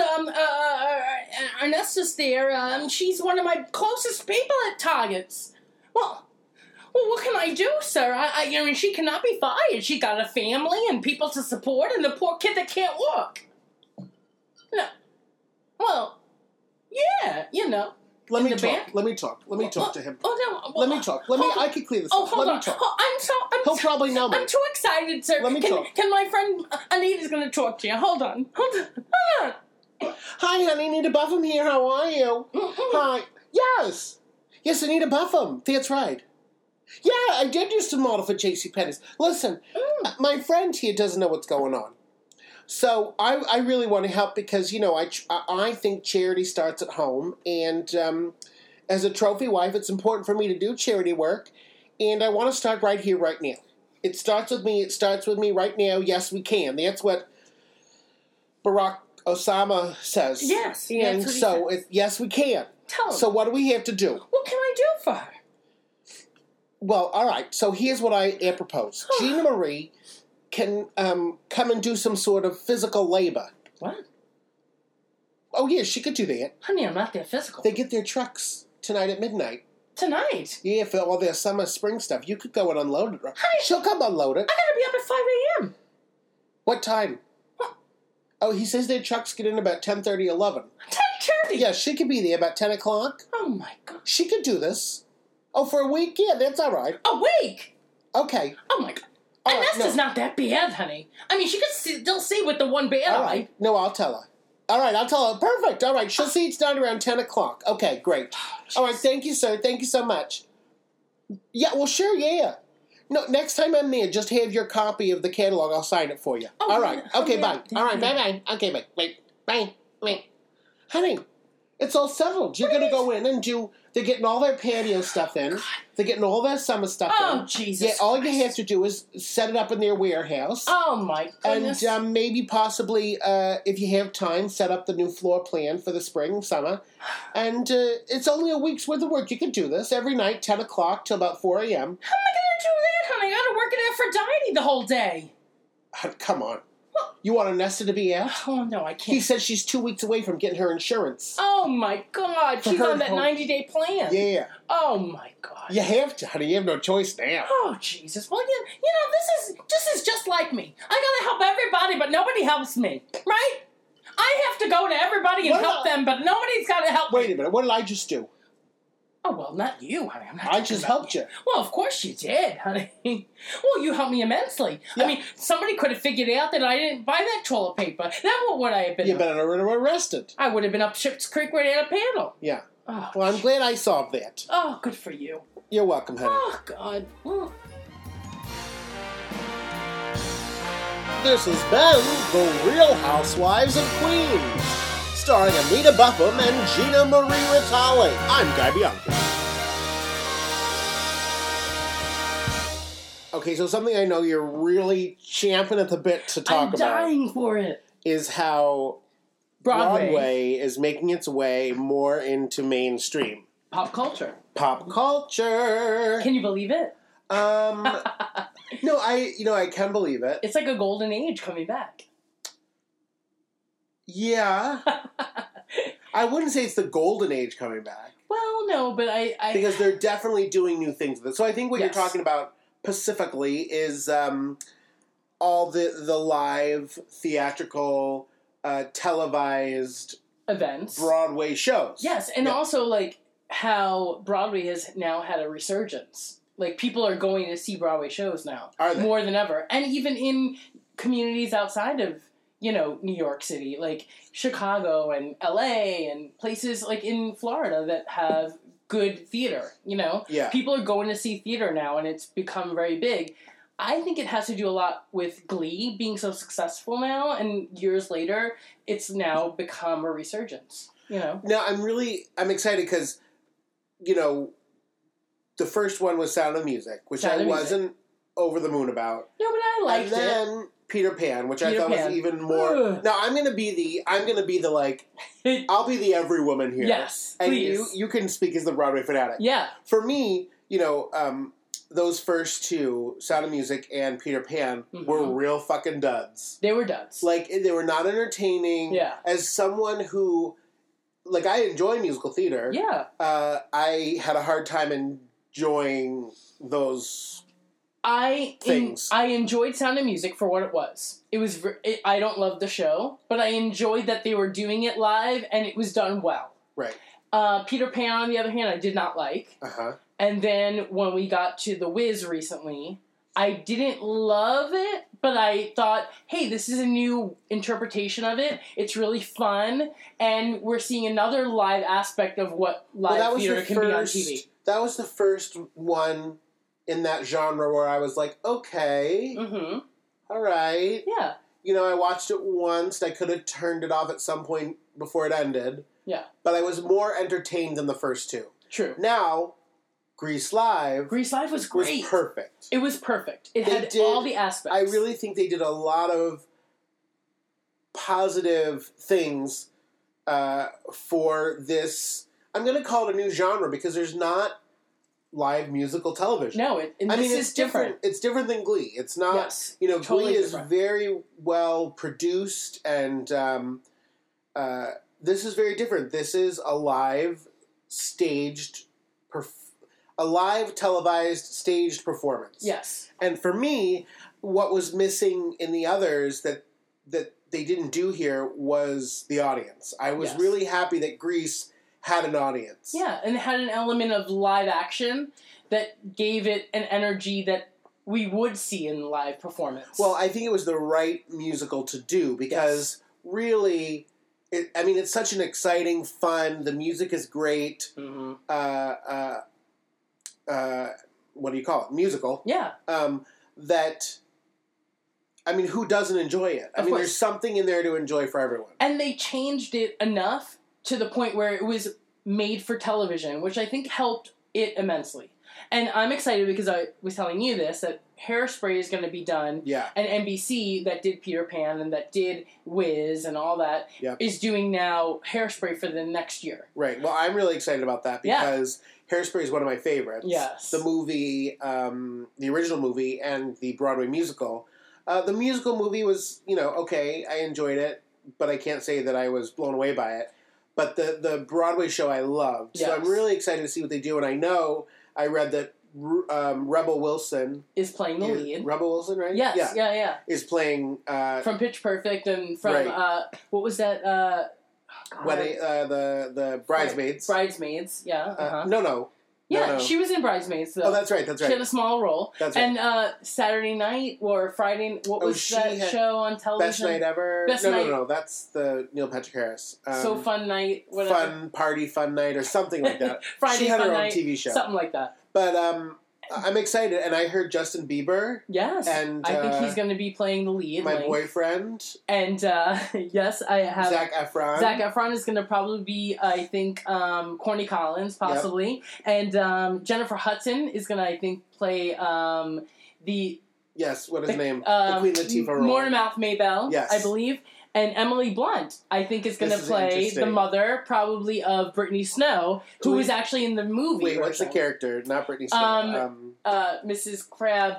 Ernesta's there. She's one of my closest people at Target's. Well, Well, what can I do, sir? I mean, she cannot be fired. She got a family and people to support and the poor kid that can't walk. No. Well, yeah, you know. Let me talk. Let me talk to him. Oh, no. Let me talk. I can clear this up. Hold Let on. me talk. He'll probably know me. I'm too excited, sir. Let me talk. Can my friend Anita's going to talk to you? Hold on. Hi, honey. Anita Buffum here. How are you? Hi. Yes, Anita Buffum. That's right. Yeah, I did used to model for JCPenney's. Listen, my friend here doesn't know what's going on. So I really want to help because, you know, I think charity starts at home. And as a trophy wife, it's important for me to do charity work. And I want to start right here, right now. It starts with me. It starts with me right now. Yes, we can. That's what Barack Osama says. Yes. And so, yes, we can. Tell him. So what do we have to do? What can I do for her? Well, all right. So here's what I propose. Gina Marie can come and do some sort of physical labor. What? Oh, yeah, she could do that. Honey, I'm not that physical. They get their trucks tonight at midnight. Tonight? Yeah, for all their summer, spring stuff. You could go and unload it. Honey, she'll come unload it. I gotta be up at 5 a.m. What time? What? Oh, he says their trucks get in about 10:30, 11. 10:30? Yeah, she could be there about 10 o'clock. Oh, my God. She could do this. Oh, for a week? Yeah, that's all right. A week? Okay. Oh, my God. All and right, that's just not that bad, honey. I mean, she could still see with the one bad all eye. Right. No, I'll tell her. All right, I'll tell her. Perfect. All right, she'll see it's done around 10 o'clock. Okay, great. All right, thank you, sir. Thank you so much. Yeah, well, sure, yeah. No, next time I'm there, just have your copy of the catalog. I'll sign it for you. Oh, all right. Okay, bye. All right, you. bye. Okay, bye. Bye. Honey, it's all settled. You're going to go in and do... They're getting all their patio stuff in. They're getting all their summer stuff in. Oh, Jesus Yeah, all Christ. you have to do is set it up in their warehouse. Oh, my goodness. And maybe possibly, if you have time, set up the new floor plan for the spring, summer. And it's only a week's worth of work. You can do this every night, 10 o'clock till about 4 a.m. How am I going to do that, honey? I got to work at Aphrodite the whole day. Come on. You want Nesta to be out? Oh, no, I can't. He says she's 2 weeks away from getting her insurance. Oh, my God. She's on that 90-day plan. Yeah. Oh, my God. You have to, honey. You have no choice now. Oh, Jesus. Well, you know, this is just like me. I got to help everybody, but nobody helps me. Right? I have to go to everybody and help them, but nobody's got to help me. Wait a minute. What did I just do? Oh, well, not you, honey. I just helped you. Well, of course you did, honey. Well, you helped me immensely. Yeah. I mean, somebody could have figured out that I didn't buy that toilet paper. Then what would I have been? You've been arrested. I would have been up Schitt's Creek right out of panel. Yeah. Oh, well, I'm glad I solved that. Oh, good for you. You're welcome, honey. Oh, God. Oh. This has been The Real Housewives of Queens, starring Anita Buffum and Gina Marie Ritale. I'm Guy Bianchi. Okay, so something I know you're really champing at the bit to talk about. I'm dying for it. Is how Broadway is making its way more into mainstream. Pop culture. Pop culture. Can you believe it? No, I can believe it. It's like a golden age coming back. Yeah. I wouldn't say it's the golden age coming back. Well, no, but I because they're definitely doing new things with it. So I think what you're talking about specifically is all the live, theatrical, televised events. Broadway shows. Yes, and also like how Broadway has now had a resurgence. Like, people are going to see Broadway shows now. Are they? More than ever. And even in communities outside of, New York City, like Chicago and LA and places like in Florida that have good theater, Yeah. People are going to see theater now, and it's become very big. I think it has to do a lot with Glee being so successful now, and years later, it's now become a resurgence, Now, I'm excited because, the first one was Sound of Music, which I wasn't over the moon about. No, but I liked it. And then Peter Pan, which I thought was even more... Ugh. No, I'm gonna be the I'll be the every woman here. Yes, and please. you can speak as the Broadway fanatic. Yeah. For me, those first two, Sound of Music and Peter Pan, were real fucking duds. They were duds. Like, they were not entertaining. Yeah. As someone who... Like, I enjoy musical theater. Yeah. I had a hard time enjoying those things. I enjoyed Sound of Music for what it was. I don't love the show, but I enjoyed that they were doing it live and it was done well. Right. Peter Pan, on the other hand, I did not like. Uh-huh. And then when we got to The Wiz recently, I didn't love it, but I thought, hey, this is a new interpretation of it. It's really fun, and we're seeing another live aspect of what live theater can be on TV. That was the first one in that genre where I was like, okay, all right. Yeah. You know, I watched it once. I could have turned it off at some point before it ended. Yeah. But I was more entertained than the first two. True. Now, Grease Live was great. Was perfect. It was perfect. It had all the aspects. I really think they did a lot of positive things for this. I'm going to call it a new genre because there's not live musical television. No, it's different. It's different than Glee. It's not. Yes, totally Glee is very well produced, and this is very different. This is a live staged a live televised staged performance. Yes. And for me, what was missing in the others that they didn't do here was the audience. I was really happy that Grease had an audience. Yeah, and it had an element of live action that gave it an energy that we would see in live performance. Well, I think it was the right musical to do because really, it's such an exciting, fun, the music is great. Mm-hmm. What do you call it? Musical. Yeah. Who doesn't enjoy it? I mean, there's something in there to enjoy for everyone. And they changed it enough to the point where it was made for television, which I think helped it immensely. And I'm excited because I was telling you this, that Hairspray is going to be done. Yeah. And NBC, that did Peter Pan and that did Wiz and all that, is doing now Hairspray for the next year. Right. Well, I'm really excited about that because Hairspray is one of my favorites. Yes. The movie, the original movie, and the Broadway musical. The musical movie was, okay, I enjoyed it, but I can't say that I was blown away by it. But the Broadway show I loved. Yes. So I'm really excited to see what they do, and I read that Rebel Wilson is playing the lead. Rebel Wilson, right? Yes, yeah. Is playing from Pitch Perfect and from what was that? Wedding, the Bridesmaids. Bridesmaids, yeah. No. Yeah, she was in Bridesmaids, though. Oh, that's right. She had a small role. That's right. And Saturday night or Friday, what was that show on television? Best Night Ever? No. That's the Neil Patrick Harris. So Fun Night, whatever. Fun Night, or something like that. Friday She had Fun her own Night, TV show. something like that. But I'm excited, and I heard Justin Bieber. Yes. And I think he's going to be playing the lead. My boyfriend. And, yes, I have... Zac Efron. Zac Efron is going to probably be, I think, Corny Collins, possibly. Yep. And Jennifer Hudson is going to, I think, play the... Yes, what is his name? The Queen Latifah role. Mornemouth Maybelle, yes. I believe. And Emily Blunt, I think, is going to play the mother, probably, of Brittany Snow, who was actually in the movie. Wait, what's the character? Not Brittany Snow. Mrs. Crab.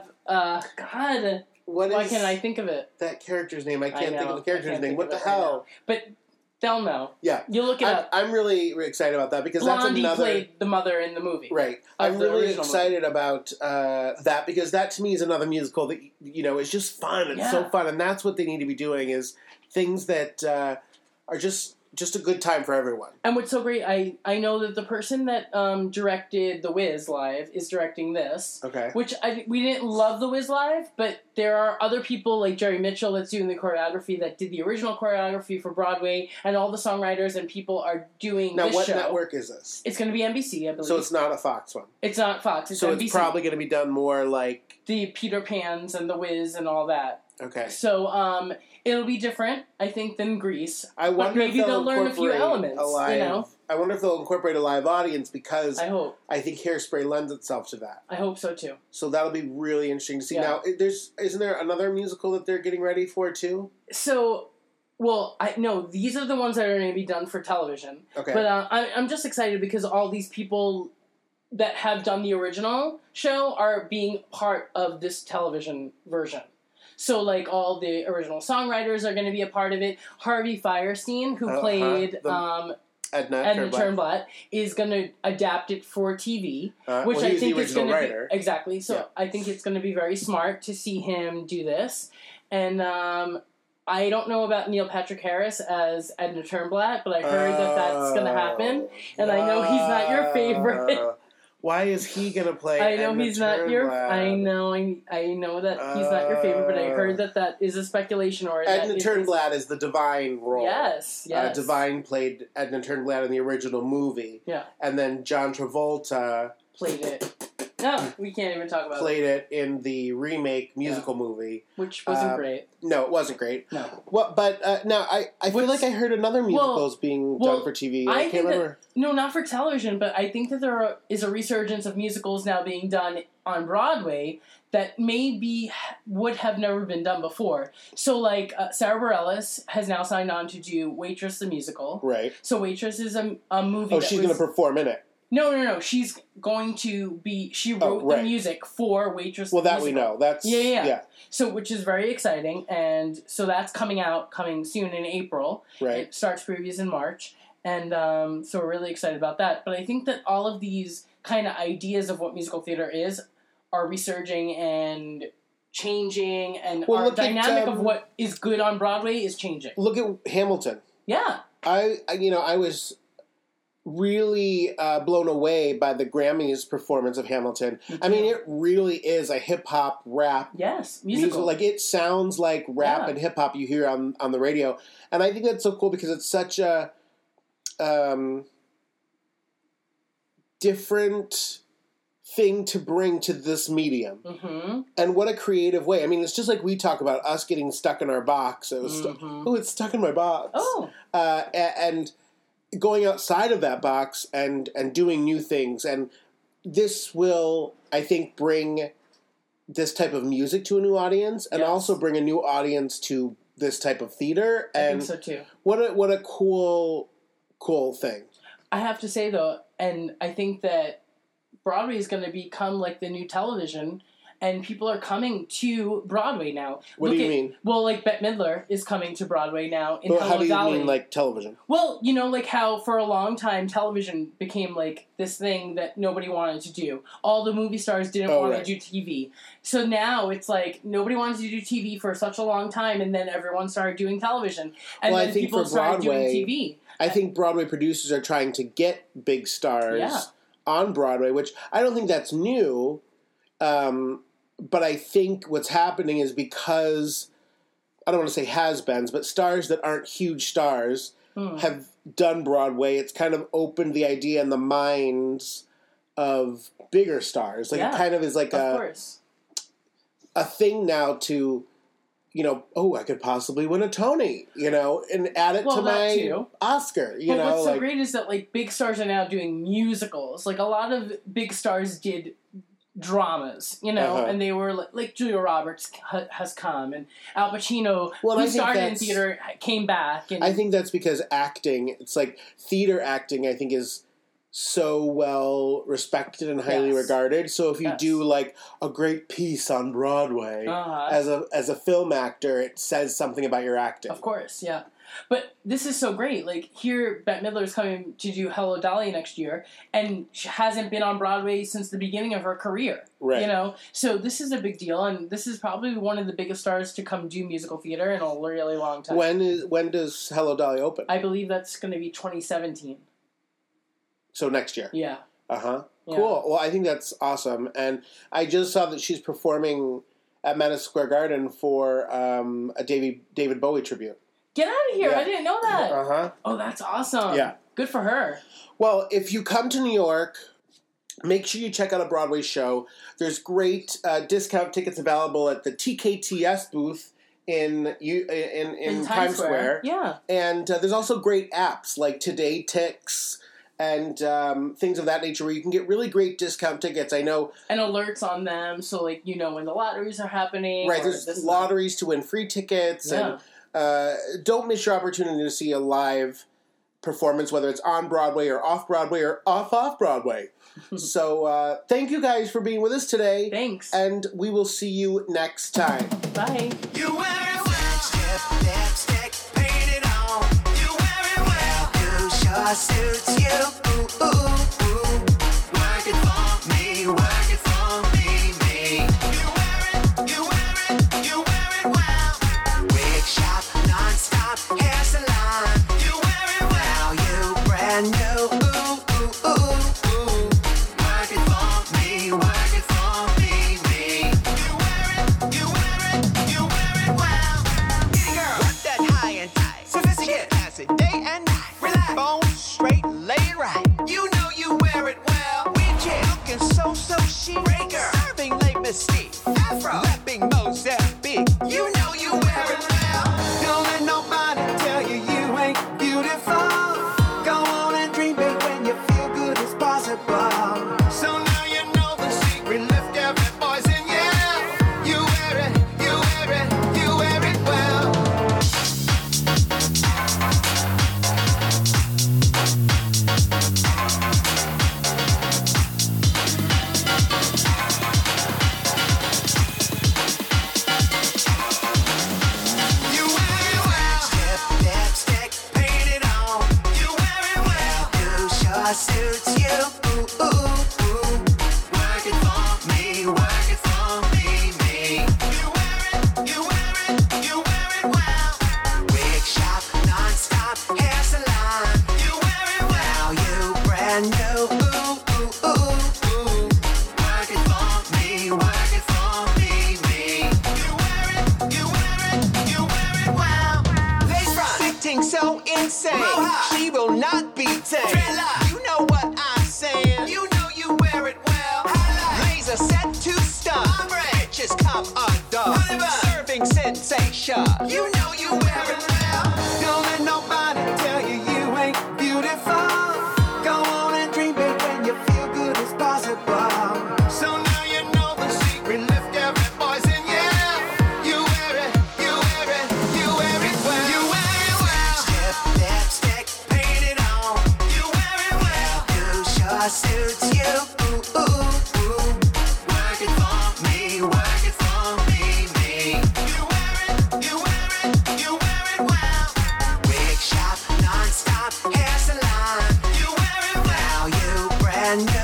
God. Why can't I think of it? That character's name. I can't think of the character's name. What the hell? But they'll know. Yeah. You look it up. I'm really excited about that because Blondie that's another... played the mother in the movie. Right. I'm really excited about that because that to me is another musical that, is just fun. It's so fun. And that's what they need to be doing is things that are just a good time for everyone. And what's so great, I know that the person that directed The Wiz Live is directing this. Okay. Which we didn't love The Wiz Live, but there are other people like Jerry Mitchell that's doing the choreography that did the original choreography for Broadway, and all the songwriters and people are doing this show. Now, what network is this? It's going to be NBC, I believe. So it's not a Fox one? It's not Fox, it's NBC. So it's probably going to be done more like... the Peter Pans and The Wiz and all that. Okay. So, it'll be different, I think, than Grease. I wonder maybe if they'll learn a few elements. I wonder if they'll incorporate a live audience because I think Hairspray lends itself to that. I hope so too. So that'll be really interesting to see. Yeah. Now, isn't there another musical that they're getting ready for too? So, these are the ones that are going to be done for television. Okay. But I'm just excited because all these people that have done the original show are being part of this television version. So, like, all the original songwriters are going to be a part of it. Harvey Fierstein, who played Edna Turnblad, is going to adapt it for TV, which I think is going to be exactly. So I think it's going to be very smart to see him do this, and I don't know about Neil Patrick Harris as Edna Turnblad, but I heard that that's going to happen, and I know he's not your favorite. Why is he gonna play? I know Edna he's not Turnblad? your. I know that he's not your favorite, but I heard that is a speculation. Or Edna Turnblad is the Divine role. Yes. Divine played Edna Turnblad in the original movie. Yeah. And then John Travolta played it. No, we can't even talk about played it in the remake musical movie, which wasn't great. No, it wasn't great. No. Well, but now I feel like I heard another musicals being done for TV. I can't remember. No, not for television, but I think that there is a resurgence of musicals now being done on Broadway that maybe would have never been done before. So, like, Sarah Bareilles has now signed on to do Waitress the musical. Right. So Waitress is a movie. Oh, she's going to perform in it. No. She's going to be. She wrote the music for Waitress. Well, that musical. we know. That's yeah. So, which is very exciting, and so that's coming soon in April. Right. It starts previews in March, and so we're really excited about that. But I think that all of these kind of ideas of what musical theater is are resurging and changing, and our dynamic of what is good on Broadway is changing. Look at Hamilton. Yeah. I was really blown away by the Grammys performance of Hamilton. I mean, it really is a hip-hop rap musical. Like, it sounds like rap and hip-hop you hear on the radio. And I think that's so cool because it's such a different thing to bring to this medium. Mm-hmm. And what a creative way. I mean, it's just like we talk about us getting stuck in our box. It was it's stuck in my box. Oh. And going outside of that box and doing new things. And this will, I think, bring this type of music to a new audience and also bring a new audience to this type of theater. And I think so too. What a cool thing. I have to say, though, and I think that Broadway is going to become like the new television, and people are coming to Broadway now. What do you mean? Well, like Bette Midler is coming to Broadway now in Hello Dolly. How do you mean, like, television? Well, you know, like how for a long time television became like this thing that nobody wanted to do. All the movie stars didn't want to do TV. So now it's like nobody wanted to do TV for such a long time, and then everyone started doing television. And then people started doing TV. I think Broadway producers are trying to get big stars on Broadway, which I don't think that's new. But I think what's happening is because, I don't want to say has-beens, but stars that aren't huge stars have done Broadway. It's kind of opened the idea in the minds of bigger stars. Like, it kind of is like a thing now to, you know, I could possibly win a Tony, you know, and add it to my Oscar, you know. What's so great is that, like, big stars are now doing musicals. Like, a lot of big stars did dramas, you know, and they were like Julia Roberts has come, and Al Pacino, who started in theater, came back. And I think that's because acting, it's like theater acting, I think is so well respected and highly regarded. So if you do like a great piece on Broadway as a film actor, it says something about your acting. Of course, yeah. But this is so great. Like, here, Bette Midler is coming to do Hello Dolly next year, and she hasn't been on Broadway since the beginning of her career. Right. You know? So this is a big deal, and this is probably one of the biggest stars to come do musical theater in a really long time. When does Hello Dolly open? I believe that's going to be 2017. So next year? Yeah. Uh-huh. Yeah. Cool. Well, I think that's awesome. And I just saw that she's performing at Madison Square Garden for a David Bowie tribute. Get out of here. Yeah. I didn't know that. Uh-huh. Oh, that's awesome. Yeah. Good for her. Well, if you come to New York, make sure you check out a Broadway show. There's great discount tickets available at the TKTS booth in Times Square. Yeah. And there's also great apps like Today Tix and things of that nature where you can get really great discount tickets. I know. And alerts on them, so, like, you know when the lotteries are happening. Right, there's lotteries to win free tickets. Yeah. And don't miss your opportunity to see a live performance, whether it's on Broadway or off Broadway or off Broadway. So thank you guys for being with us today. Thanks. And we will see you next time. Bye. You wear it well, step, paint it on. You wear it well, you shut sure suits you. Ooh, ooh, ooh. Work it for me, work it for me, me. You wear it, you wear it, you wear it well. Wig shop, non-stop hair salon. You wear it well, you brand new. Ooh, ooh, ooh, ooh. Work it for me, work it for me, me. You wear it, you wear it, you wear it well. Kitty girl, rock that high and tight. Sophisticated, classy, day and night. Relax, bone straight, lay it right. You know you wear it well. We can't looking so chic. Breaker, serving late mystique. Afro, rapping Mozambique. You know you wear it well. Don't let nobody tell you you ain't beautiful. Go on and dream big when you feel good as possible. So now you know the secret. Lift every voice and yell. You wear it, you wear it, you wear it well. You wear it well. Step, lipstick, paint it on. You wear it well. You sure suits you. Ooh, ooh, ooh. Work it for me, work it for me, me. You wear it, you wear it, you wear it well. Wig shop, non-stop hair salon. You wear it well, you brand new. Ooh, ooh, ooh, ooh. Work it for me, work it for me, me. You wear it, you wear it, you wear it well. Lace front, sitting so insane. She will not be tamed. You know what I'm saying. You know you wear it well. Laser set to stun. Bitches come undone. Serving sensation. You know you wear it well. Don't let nobody tell you you ain't beautiful. Go on and dream big when you feel good as possible. So now you know the secret. Lift every voice and yell. You wear it, you wear it, you wear it well. You wear it well. Step, lipstick, paint it on. You wear it well. You sure suits you. Ooh, ooh, ooh. Work it for me, work it for me, me. You wear it, you wear it, you wear it well. Wig shop, non-stop hair salon. You wear it well, you brand new.